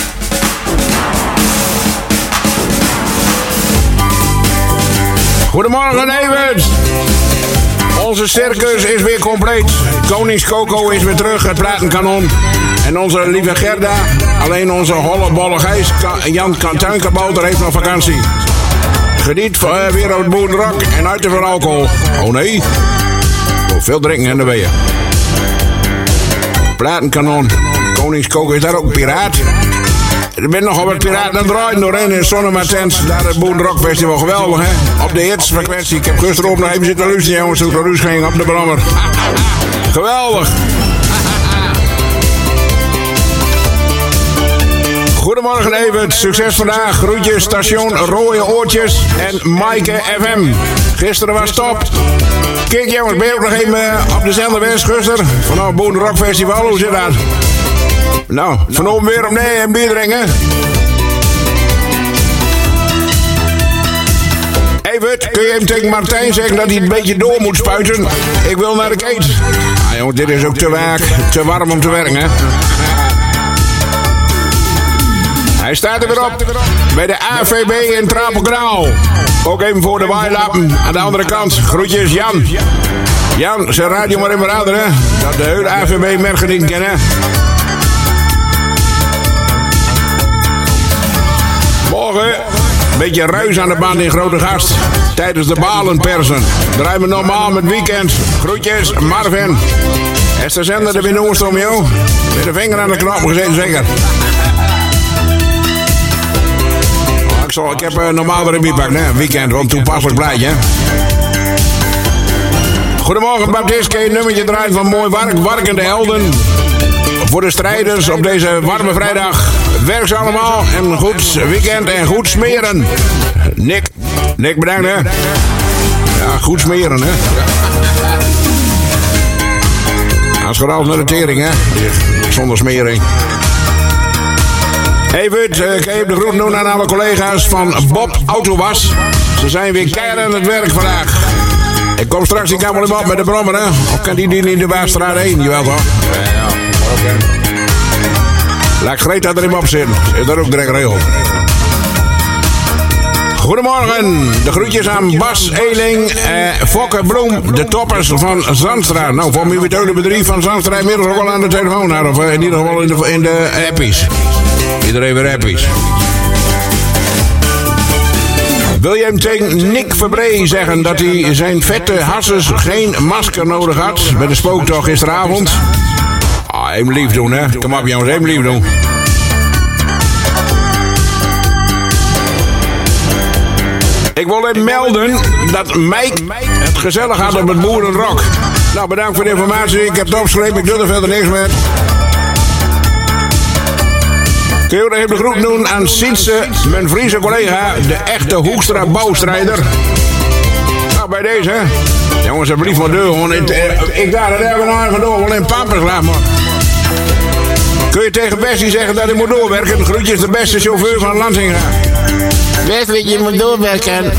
Goedemorgen, Evert. Onze circus is weer compleet. Konings Coco is weer terug, het platenkanon. En onze lieve Gerda, alleen onze hollebolle Gijs, Jan Tuinkabouter heeft nog vakantie. Geniet uh, weer op het boerenrock en uit te veel alcohol. Oh nee, veel drinken en de weeën. Platenkanon, Konings Coco, is daar ook een piraat? Ik ben nog op het piraten aan het draaien doorheen in Sonnemartens. Daar het Boerenrock Festival. Geweldig, hè? Op de hitsfrequentie. Ik heb gisteren ook nog even zitten luisteren, jongens. Toen ik naar huis ging op de brommer. Geweldig. Goedemorgen, Evert. Succes vandaag. Groetjes, station Rode Oortjes en Maaike F M. Gisteren was top. Kijk, jongens, ben je ook nog even op de zender West, gisteren? Vanaf het Boerenrock Festival. Hoe zit dat? Nou, vanochtend weer om nee en bier drinken. Evert, kun je even tegen Martijn zeggen dat hij een beetje door moet spuiten? Ik wil naar de keet. Ah jongen, dit is ook te, waak, te warm om te werken, hè? Hij staat er weer op bij de A V B in Trapelgraal. Ook even voor de waailappen aan de andere kant. Groetjes, Jan. Jan, zijn radio maar even raden, hè? Dat de hele A V B merken kennen. Morgen, een beetje ruis aan de band in Grote Gast. Tijdens de balenpersen. Draaien we normaal met weekend. Groetjes, Marvin. Is de zender er weer noest om, joh? Met de vinger aan de knop gezeten, zeker. Oh, ik, zal, ik heb uh, normaal weer een biepak, hè? Weekend, want toepasselijk blijf, hè? Goedemorgen, Baptiste. Een nummertje draait van mooi wark, warkende helden. Voor de strijders op deze warme vrijdag. Werk ze allemaal en goed weekend en goed smeren. Nick, Nick bedankt, hè. Ja, goed smeren, hè. Als geraald naar de tering, hè. Zonder smering. Even, uh, ik heb de groet doen aan alle collega's van Bob Autowas. Ze zijn weer keihard aan het werk vandaag. Ik kom straks die kamer hem op met de brommer, hè? Of kan die niet in de Waasstraat heen? Jawel toch? Ja, oké. Laat Greta er hem op zitten. Is dat ook direct regel. Goedemorgen, de groetjes aan Bas Eeling, eh, Fokke Bloem, de toppers van Zandstra. Nou, voor mij het hele bedrijf van Zandstra inmiddels ook al aan de telefoon had, of uh, in ieder geval in de, in de appies. Iedereen weer appies. Wil je hem tegen Nick Verbree zeggen dat hij zijn vette hasses geen masker nodig had bij de spooktocht gisteravond? Ah, hem lief doen, hè. Kom op jongens, hem lief doen. Ik wil even melden dat Mike het gezellig had op het Boerenrock. Nou, bedankt voor de informatie. Ik heb het opgeschreven. Ik doe er verder niks met. Kun je ook even de groet doen aan Sietse, mijn Friese collega, de echte Hoekstra bouwstrijder. Nou, bij deze, hè. Jongens, alsjeblieft maar deur. Gewoon in, uh, ik daar, dat hebben we nou even door. Wel in pampers laat, man. Kun je tegen Bessie zeggen dat hij moet doorwerken? Groetjes, de beste chauffeur van Lansinga. Wesley, je moet doorwerken.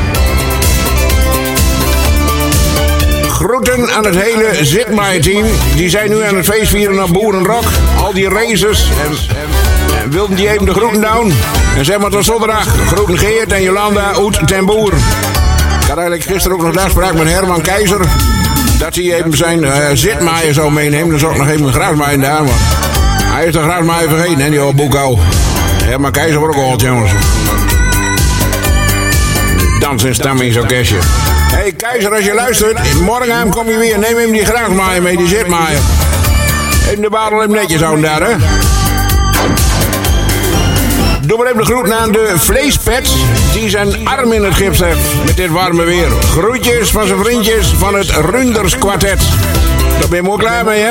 Groeten aan het hele Zitmaai-team. Die zijn nu aan het feestvieren op Boerenrock. Al die racers. En, en, en wilden die even de groeten doen. En zeg maar tot zondag. Groeten Geert en Jolanda Oet ten Boer. Ik had eigenlijk gisteren ook nog de afspraak met Herman Keizer. Dat hij even zijn uh, Zitmaaien zou meenemen. Dan zou ik nog even een grasmaaien daar. Maar hij is de grasmaaien vergeten, hè, die oude boekhouw. Herman Keizer wordt ook al, jongens. Dans en stemmingsorkestje. Hé hey, Keizer, als je luistert, morgen kom je weer. Neem hem die grasmaaien mee, die zitmaaien. Even de badel hem netjes houden daar, hè. Doe maar even de groeten aan de vleespet die zijn arm in het gips heeft met dit warme weer. Groetjes van zijn vriendjes van het Runders Kwartet. Daar ben je mooi klaar mee, hè.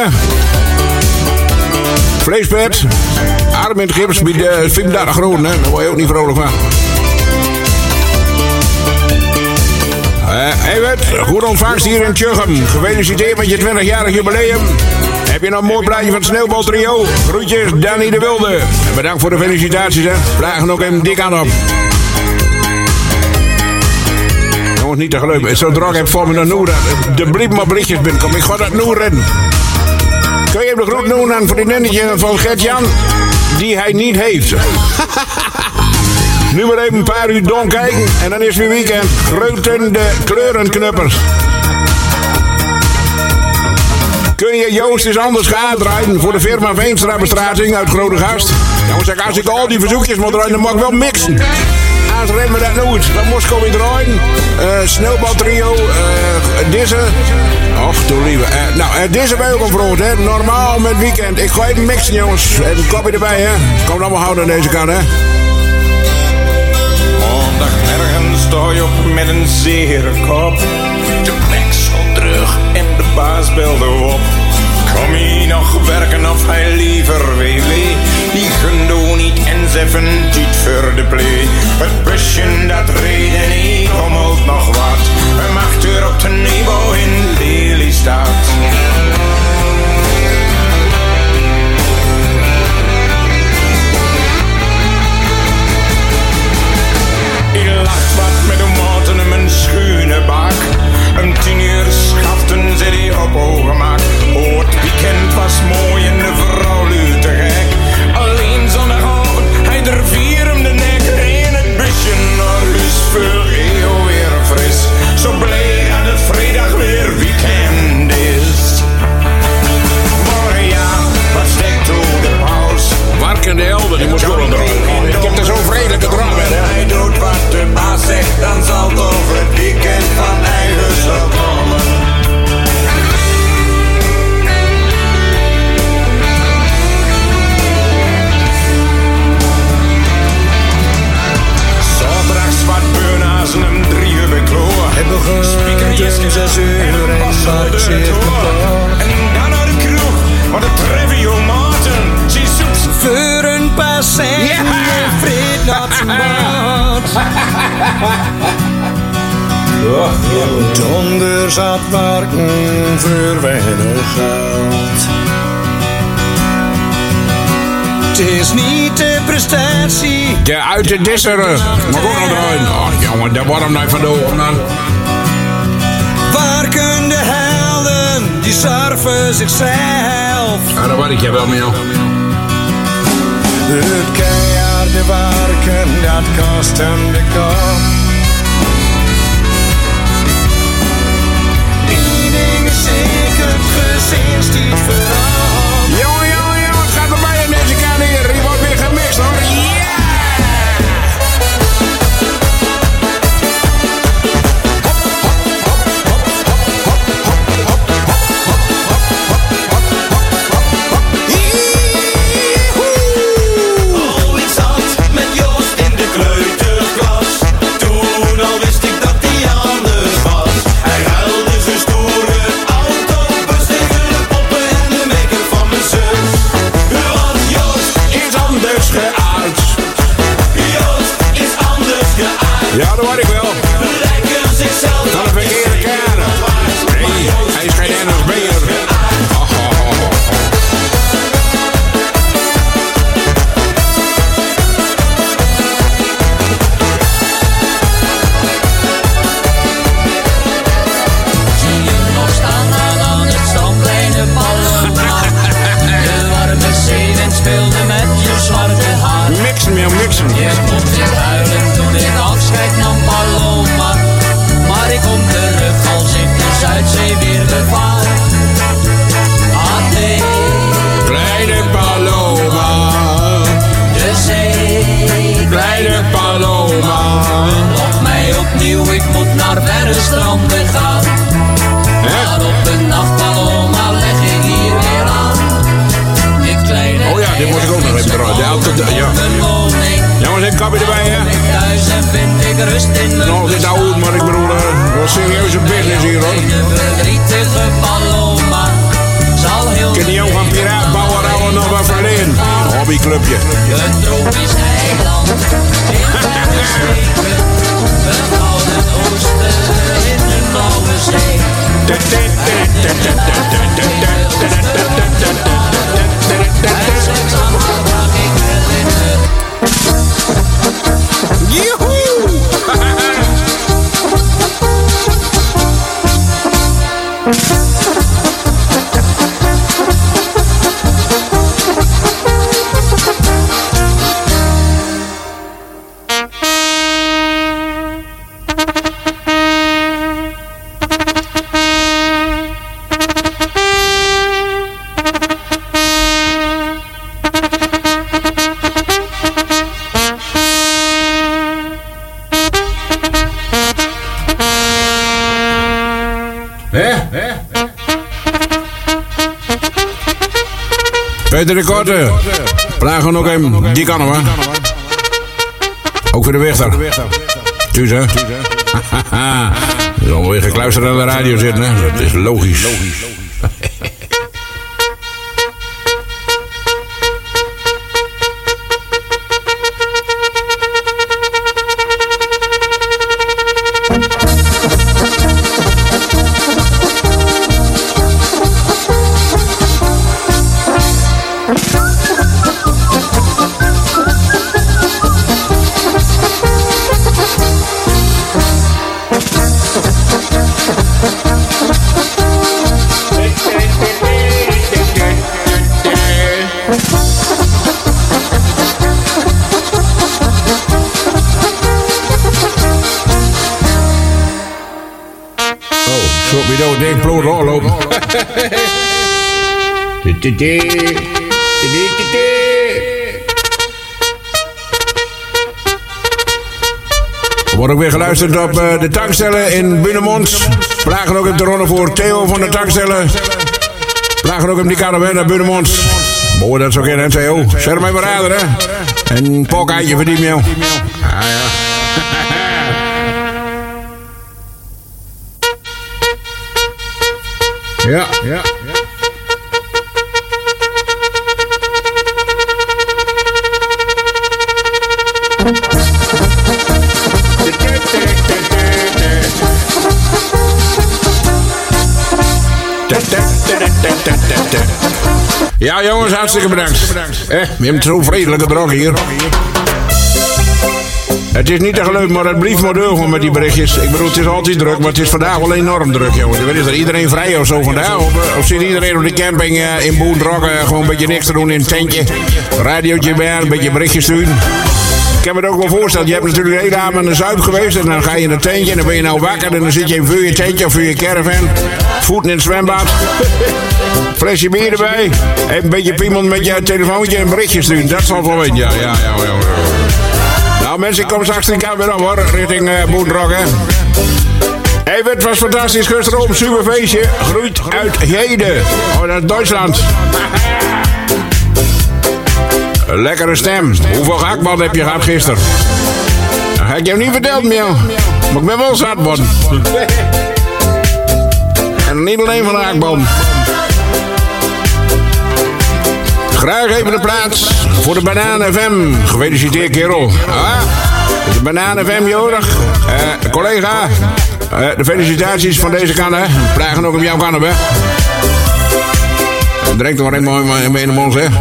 Vleespet, arm in het gips, vind je daar groen, hè. Daar word je ook niet vrolijk van. Uh, Evert, goede ontvangst hier in Tjuchem. Gefeliciteerd met je twintigjarig jubileum. Heb je nog een mooi plaatje van het Sneeuwbaltrio? Groetjes, Danny de Wilde. En bedankt voor de felicitaties, hè. Vragen ook even dik aan op. Jongens, niet te geloven. Zo druk heb voor me naar Noeren. De bliep maar berichtjes binnenkomen. Ik ga dat Noeren. Kun je hem de groet doen aan vriendinnetje van Gert-Jan? Die hij niet heeft. Nu maar even een paar uur don kijken en dan is weer weekend. Groten de kleurenknuppers. Kun je Joost eens anders gaan draaien voor de firma Veenstrabestrating uit Grootegast? Jongens, zeg, als ik al die verzoekjes moet draaien, dan mag ik wel mixen. Anders redden we dat nooit. Dan moest ik weer draaien. Uh, Sneeuwbaltrio, uh, deze. Och, doe lieve. Uh, nou, uh, deze bij ook een brood, hè. Normaal met weekend. Ik ga even mixen, jongens. Even een kopje erbij, hè. Kom allemaal houden aan deze kant, hè. Maandagmorgen sta je op met een zere kop. De plek zal terug en de baas belde op. Kom hij nog werken of hij liever wee wee? Die gun niet en ze vindt niet voor de play. Het busje dat reden niet rommelt nog wat. Een achter op de niveau in Lelystad. Wat met de maten in mijn schuine bak. Een tien uur schaften ze die op ogenmak. Oh, het weekend was mooi en de vrouw luid te gek. Alleen zondagavond, hij er vier om de nek. In het busje naar huis voor eeuw weer fris. Zo blij dat het vrijdag weer weekend is. Maar ja, wat steekt door de paus? Mark en de Elder, die moest wel draaien. Ik heb er zo'n vredelijke droom met, hè. Hij doet wat de baas zegt, dan zal het over het weekend van eigen zal komen. Zaterdags wat beurnazen hem drie uur bij kloor. Hij begon om zes uur en was de en dan naar de kroeg, maar de trivial maten, ze zoekt voor een passant, yeah. Vreed not maat. Donder zat werken voor weinig geld. Het is niet te prestatie. De uit de disseren. Maar ook nog erin. Oh jongen, daar wordt hem nou van door dan. Waar kunnen de helden, die surfen zichzelf. Ja, daar word ik je wel mee. Het keiharde werken, dat kost hem de kop. Eén ding is zeker, het gezin stiet voorop. Jongen, jongen, jongen, het gaat erbij in deze kant hier. Die wordt weer gemixt hoor. Yeah! Ja, dat word ik wel. Van de verkeerde karen. Nee, hij is geen N S B'er. Oh, oh, oh, oh. Zie je nog staan aan het strand, kleine Paloma. De warme zeewind speelde met je zwarte haar. Mixen, meer mixen. Je komt weer huilen toen ik afscheid nam, Paloma. Maar ik kom terug als ik de Zuidzee weer bevaar. Ade, kleine Paloma. De zee, kleine Paloma. Op mij opnieuw, ik moet naar verre stranden gaan. Maar op een nacht, Paloma, leg ik hier weer aan. Dit kleine oh ja, dit moet ik ook nog even eruit. Ja, ja. Jongens, een kapje erbij, hè? Thuis en vind ik rust in mijn nog dit oud, maar ik bedoel, uh, wat serieuze business hier, hoor. verdrietige Paloma zal heel Ken die ook van piraat bouwen, houden nog wat verleden? Hobbyclubje. een tropisch eiland in verre streken. Een gouden oosten in de blauwe zee. Joehoe! Peter de Korte, vragen nog even, die kan hem, hè? Ook voor de Wichter. Thuis, hè? Haha, je zal weer gekluisterd aan de radio zitten, hè? Dat is logisch. Ik denk ploot doorlopen. Er wordt ook weer geluisterd op uh, de tankstellen in Bunemond. Vragen ook op de ronde voor Theo van de tankstellen. Vragen ook op die kanaal naar Bunemond. Mooi dat zo kennen, Theo. Zet hem even raden, hè. En een pokkeitje voor die mail. Ah, ja. Ja, ja, ja. Ja, jongens, hartstikke bedankt. Eh, je hebt zo'n vredelijke drog hier. Het is niet te geluid, maar het blijft maar doorgaan met die berichtjes. Ik bedoel, het is altijd druk, maar het is vandaag wel enorm druk, jongens. Is er iedereen vrij of zo vandaag? Of, of zit iedereen op de camping uh, in Boendrok uh, gewoon een beetje niks te doen in een tentje? Radiootje bij, een beetje berichtjes sturen. Ik heb me het ook wel voorstellen. Je hebt natuurlijk de hele avond aan de Zuid geweest. En dan ga je in een tentje en dan ben je nou wakker. En dan zit je in voor je tentje of voor je caravan. Voeten in het zwembad. Flesje bier erbij. Even een beetje piemel met je telefoontje en berichtjes sturen. Dat zal wel weten, ja, ja, ja, ja. Nou mensen, ik kom straks in kamer weer op hoor. Richting uh, Boendrok, hè. Hey, het was fantastisch gisteren. Super feestje. Groeit uit Heden. Oh, dat is Duitsland. Een lekkere stem. Hoeveel gehaktbal heb je gehad gisteren? Dat ga ik jou niet verteld meer. Maar ik ben wel zat worden. En niet alleen van de gehaktbal. Graag even de plaats voor de Banaan F M. Gefeliciteerd kerel. Ah, de Banaan F M jodig. Uh, collega, uh, de felicitaties van deze kant, hè. Vragen ook op jouw kant op, hè. Drink toch maar even in de mond, hè.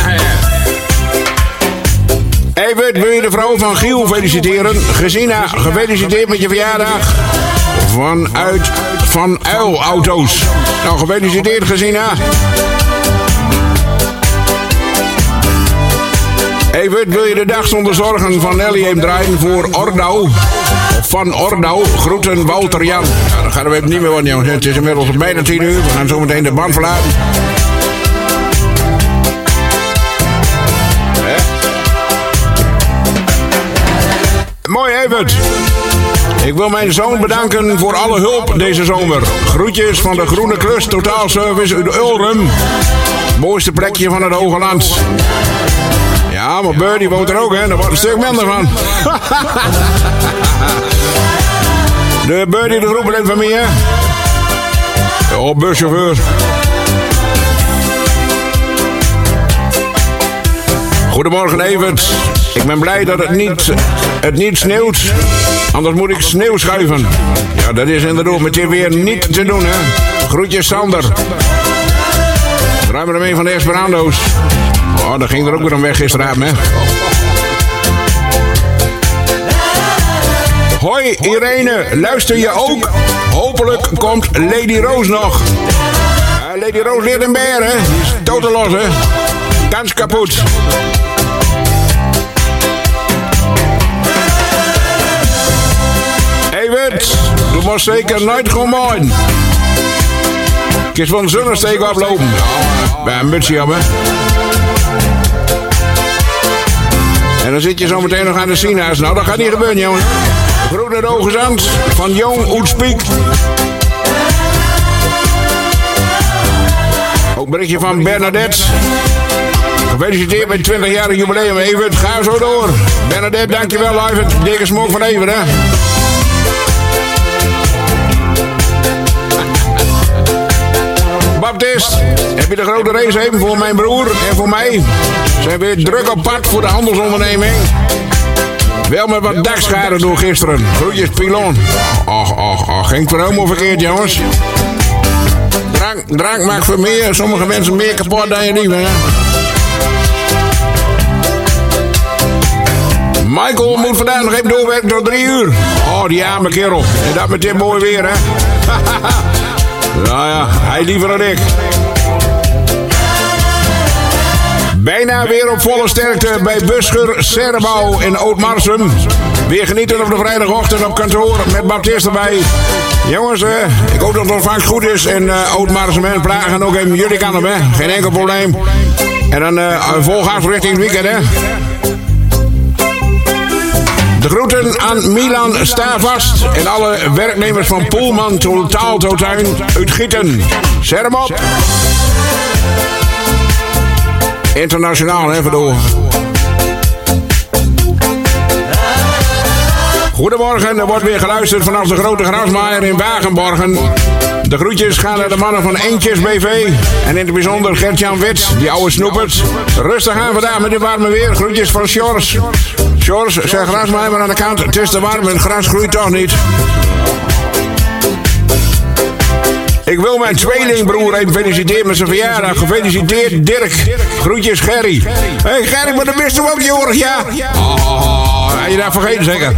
Even wil je de vrouw van Giel feliciteren. Gesina, gefeliciteerd met je verjaardag. Vanuit Van Uil Auto's. Nou, gefeliciteerd Gesina. Even wil je de dag zonder zorgen van Nelly even draaien voor Ordau. Of van Ordau. Groeten Walter Jan. Nou, dan gaan we even niet meer worden, jongens. Het is inmiddels bijna tien uur. We gaan zo meteen de band verlaten. Mooi, Evert. Ik wil mijn zoon bedanken voor alle hulp deze zomer. Groetjes van de Groene Klus Totaalservice uit Ulrum. Mooiste plekje van het Hoge Land. Ja, maar Birdie woont er ook, hè. Daar wordt een stuk minder van. De Birdie, de groepelid van mij, hè. Oh, buschauffeur. Goedemorgen, Evert. Ik ben blij dat het niet, het niet sneeuwt. Anders moet ik sneeuw schuiven. Ja, dat is inderdaad met dit weer niet te doen, hè. Groetjes, Sander. Ruim er een van de Esperando's. Oh, daar ging er ook weer een weg gisteravond, hè. Hoi, Irene. Luister je ook? Hopelijk komt Lady Rose nog. Uh, Lady Rose ligt in Beer, hè. Die is totaal los, hè. Kans kapot. Evert, du moest zeker nooit gewoon. Kies van de zonnesteek oplopen. Ja, bij een mutsje op, hè. En dan zit je zo meteen nog aan de Sina's. Nou, dat gaat niet gebeuren, jongen. Groene Rogezand van Jong Oetspeek. Ook berichtje van Bernadette. Gefeliciteerd met het twintigjarig jubileum, Evert. Ga zo door. Bernadette, dankjewel, Evert. Dikke smoke van Evert, hè. Baptist, heb je de grote race even voor mijn broer en voor mij? Zijn weer druk op pad voor de handelsonderneming. Wel met wat dakschade door gisteren. Groetjes, Pilon. Och, och, och. Ging het helemaal verkeerd, jongens. Drank, drank maakt voor meer. Sommige mensen meer kapot dan je niet, hè. Michael moet vandaag nog even doorwerken tot drie uur. Oh, die arme kerel. En dat met dit mooi weer, hè. Nou ja, hij liever dan ik. Bijna weer op volle sterkte bij Busker, Cerebouw in Oud-Marsum. Weer genieten op de vrijdagochtend op kantoor met Baptist erbij. Jongens, eh, ik hoop dat het ontvangst goed is in uh, Oud-Marsum en Pragen ook even jullie kan hem, hè. Geen enkel probleem. En dan uh, volgaans richting het weekend, hè. De groeten aan Milan Stavast en alle werknemers van Poelman Totaal Totuin uit Gieten. Zet hem op. Internationaal, hè, verdoor. Goedemorgen, er wordt weer geluisterd vanaf de grote grasmaaier in Wagenborgen. De groetjes gaan naar de mannen van Eentjes B V. En in het bijzonder Gert-Jan Wit, die oude snoepert. Rustig aan vandaag met dit warme weer. Groetjes van Sjors. Sjors, zeg grasmaaier maar aan de kant. Het is te warm en het gras groeit toch niet. Ik Ik wil mijn tweelingbroer even feliciteren met zijn verjaardag. Gefeliciteerd, Dirk. Groetjes, Gerry. Hé, hey, Gerry, maar de beste ook, Jorg, ja? Oh, heb je dat vergeten, zeker?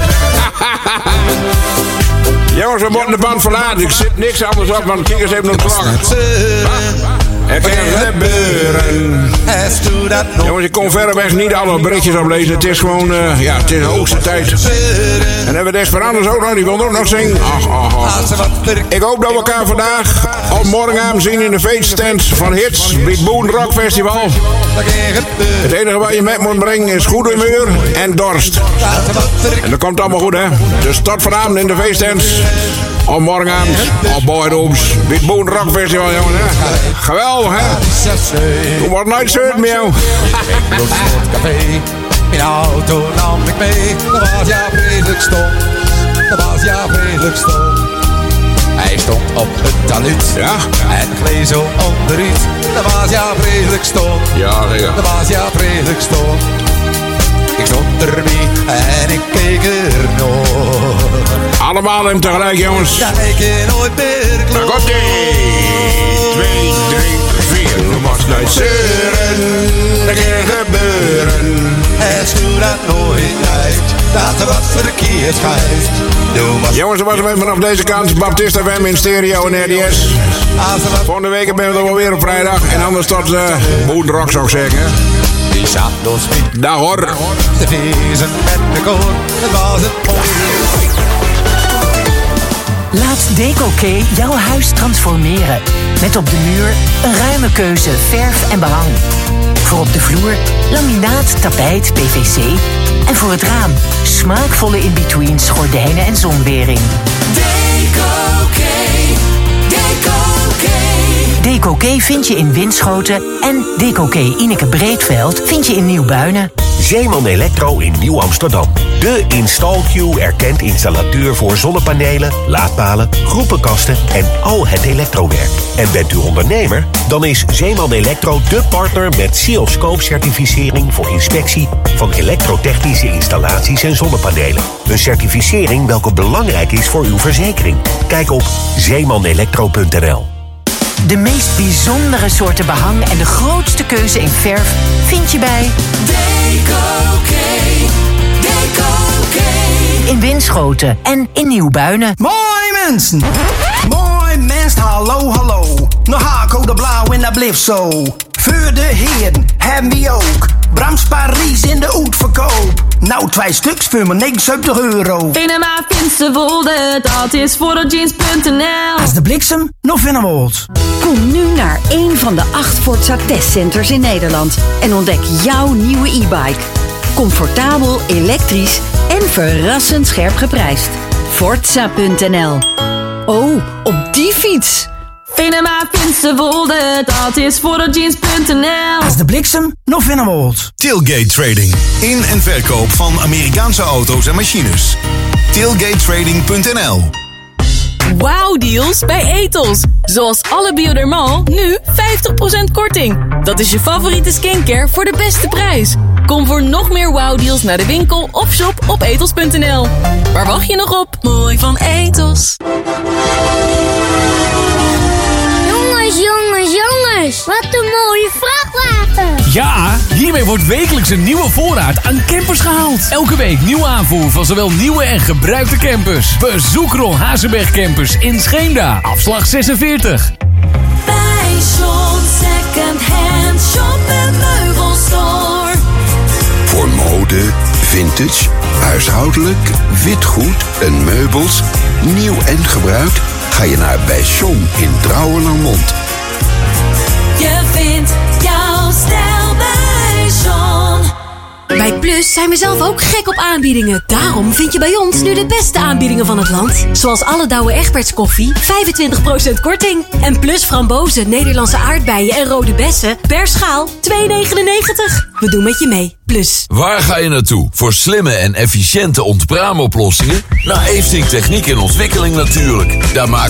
Jongens, we moeten de band verlaten. Ik zit niks anders op, want kijk eens even naar de klok. Het kan gebeuren. Jongens, ik kon verreweg niet alle berichtjes oplezen. Het is gewoon, uh, ja, het is de hoogste tijd. En hebben we Desperandos ook nog, die wil ook nog zingen. Ach, ach, ach. Ik hoop dat we elkaar vandaag of morgenavond zien in de feeststand van Hits, Big Boon Rock Festival. Het enige wat je met moet brengen is goed humeur en dorst. En dat komt allemaal goed, hè. Dus tot vanavond in de feeststand. Of morgenavond, of Boydooms, Big Boon Rock Festival, jongen, hè. Geweldig, hè. Toen wordt nooit zeurt met jou. Ik moest voor het café. Mijn auto nam ik mee. Dat was ja vreselijk stom. Dat was ja vreselijk stom. Hij stond op het talud. Ja. En gleed zo onderuit. Dat was ja vreselijk stom. Ja, zeker. Dat was ja vreselijk stom. Ik stond erbij en ik keek er nog. Allemaal hem tegelijk, jongens. Ja, ik ken nooit meer klopt. Daar komt ie. Twee, drie, vier. Je mag nooit zeuren. Dat kan gebeuren. En stuur dat nooit uit. Dat er wat verkeerd gaat. Jongens, dat was hem vanaf deze kant. Baptist F M in stereo en R D S. Volgende week ben we er wel weer op vrijdag. En anders tot uh, Boon Rock, zou ik zeggen. Die zat los met. Dag hoor. De vissen met de koor. Het was een mooie. Laat Deco-K jouw huis transformeren. Met op de muur een ruime keuze verf en behang. Voor op de vloer laminaat, tapijt, P V C. En voor het raam smaakvolle in-betweens, gordijnen en zonwering. Deco-K, Deco-K. Deco-K vind je in Winschoten en Deco-K Ineke Breedveld vind je in Nieuw-Buinen. Zeeman Electro in Nieuw-Amsterdam. De InstallQ erkend installateur voor zonnepanelen, laadpalen, groepenkasten en al het elektrowerk. En bent u ondernemer? Dan is Zeeman Electro de partner met C I O Scope-certificering voor inspectie van elektrotechnische installaties en zonnepanelen. Een certificering welke belangrijk is voor uw verzekering. Kijk op zeeman electro punt n l. De meest bijzondere soorten behang en de grootste keuze in verf vind je bij Deco-K, Deco-K. in Winschoten en in Nieuw-Buinen. Mooi mensen! Mooi mensen, hallo, hallo. Nog Hako de Blauw en dat blijft zo. Voor de heren hebben we ook Brams Parijs in de uitverkoop. Nou, twee stuks voor maar negenenzeventig euro. Cinema Finse Wolde, dat is fotojeans punt n l. Als de bliksem nog vinden wordt. Kom nu naar een van de acht Forza testcenters in Nederland en ontdek jouw nieuwe e-bike. Comfortabel, elektrisch en verrassend scherp geprijsd. Forza punt n l. Oh, op die fiets! Cinema Finse Wolde, dat is fotojeans punt n l. Als de bliksem nog vinden wordt. Tailgate Trading. In- en verkoop van Amerikaanse auto's en machines. tailgate trading punt n l. Wauw-deals bij Ethos. Zoals alle Biodermal, nu vijftig procent korting. Dat is je favoriete skincare voor de beste prijs. Kom voor nog meer wauw-deals naar de winkel of shop op ethos punt n l. Waar wacht je nog op? Mooi van Ethos. Jongens, jongens, jongens. Wat een mooie vrachtwagen. Ja, hiermee wordt wekelijks een nieuwe voorraad aan campers gehaald. Elke week nieuwe aanvoer van zowel nieuwe en gebruikte campers. Bezoek Ron Hazenberg Campers in Scheemda. Afslag zesenveertig. Bij John Second Hand Shop en Meubelstore. Voor mode, vintage, huishoudelijk, witgoed en meubels, nieuw en gebruikt, ga je naar bij John in Drouwelermond. Je vindt jouw stijl bij John. Bij Plus zijn we zelf ook gek op aanbiedingen. Daarom vind je bij ons nu de beste aanbiedingen van het land. Zoals alle Douwe Egberts koffie, vijfentwintig procent korting. En Plus frambozen, Nederlandse aardbeien en rode bessen per schaal twee negenennegentig. We doen met je mee. Plus. Waar ga je naartoe? Voor slimme en efficiënte ontbraamoplossingen? Naar Efting Techniek en Ontwikkeling natuurlijk. Daar maken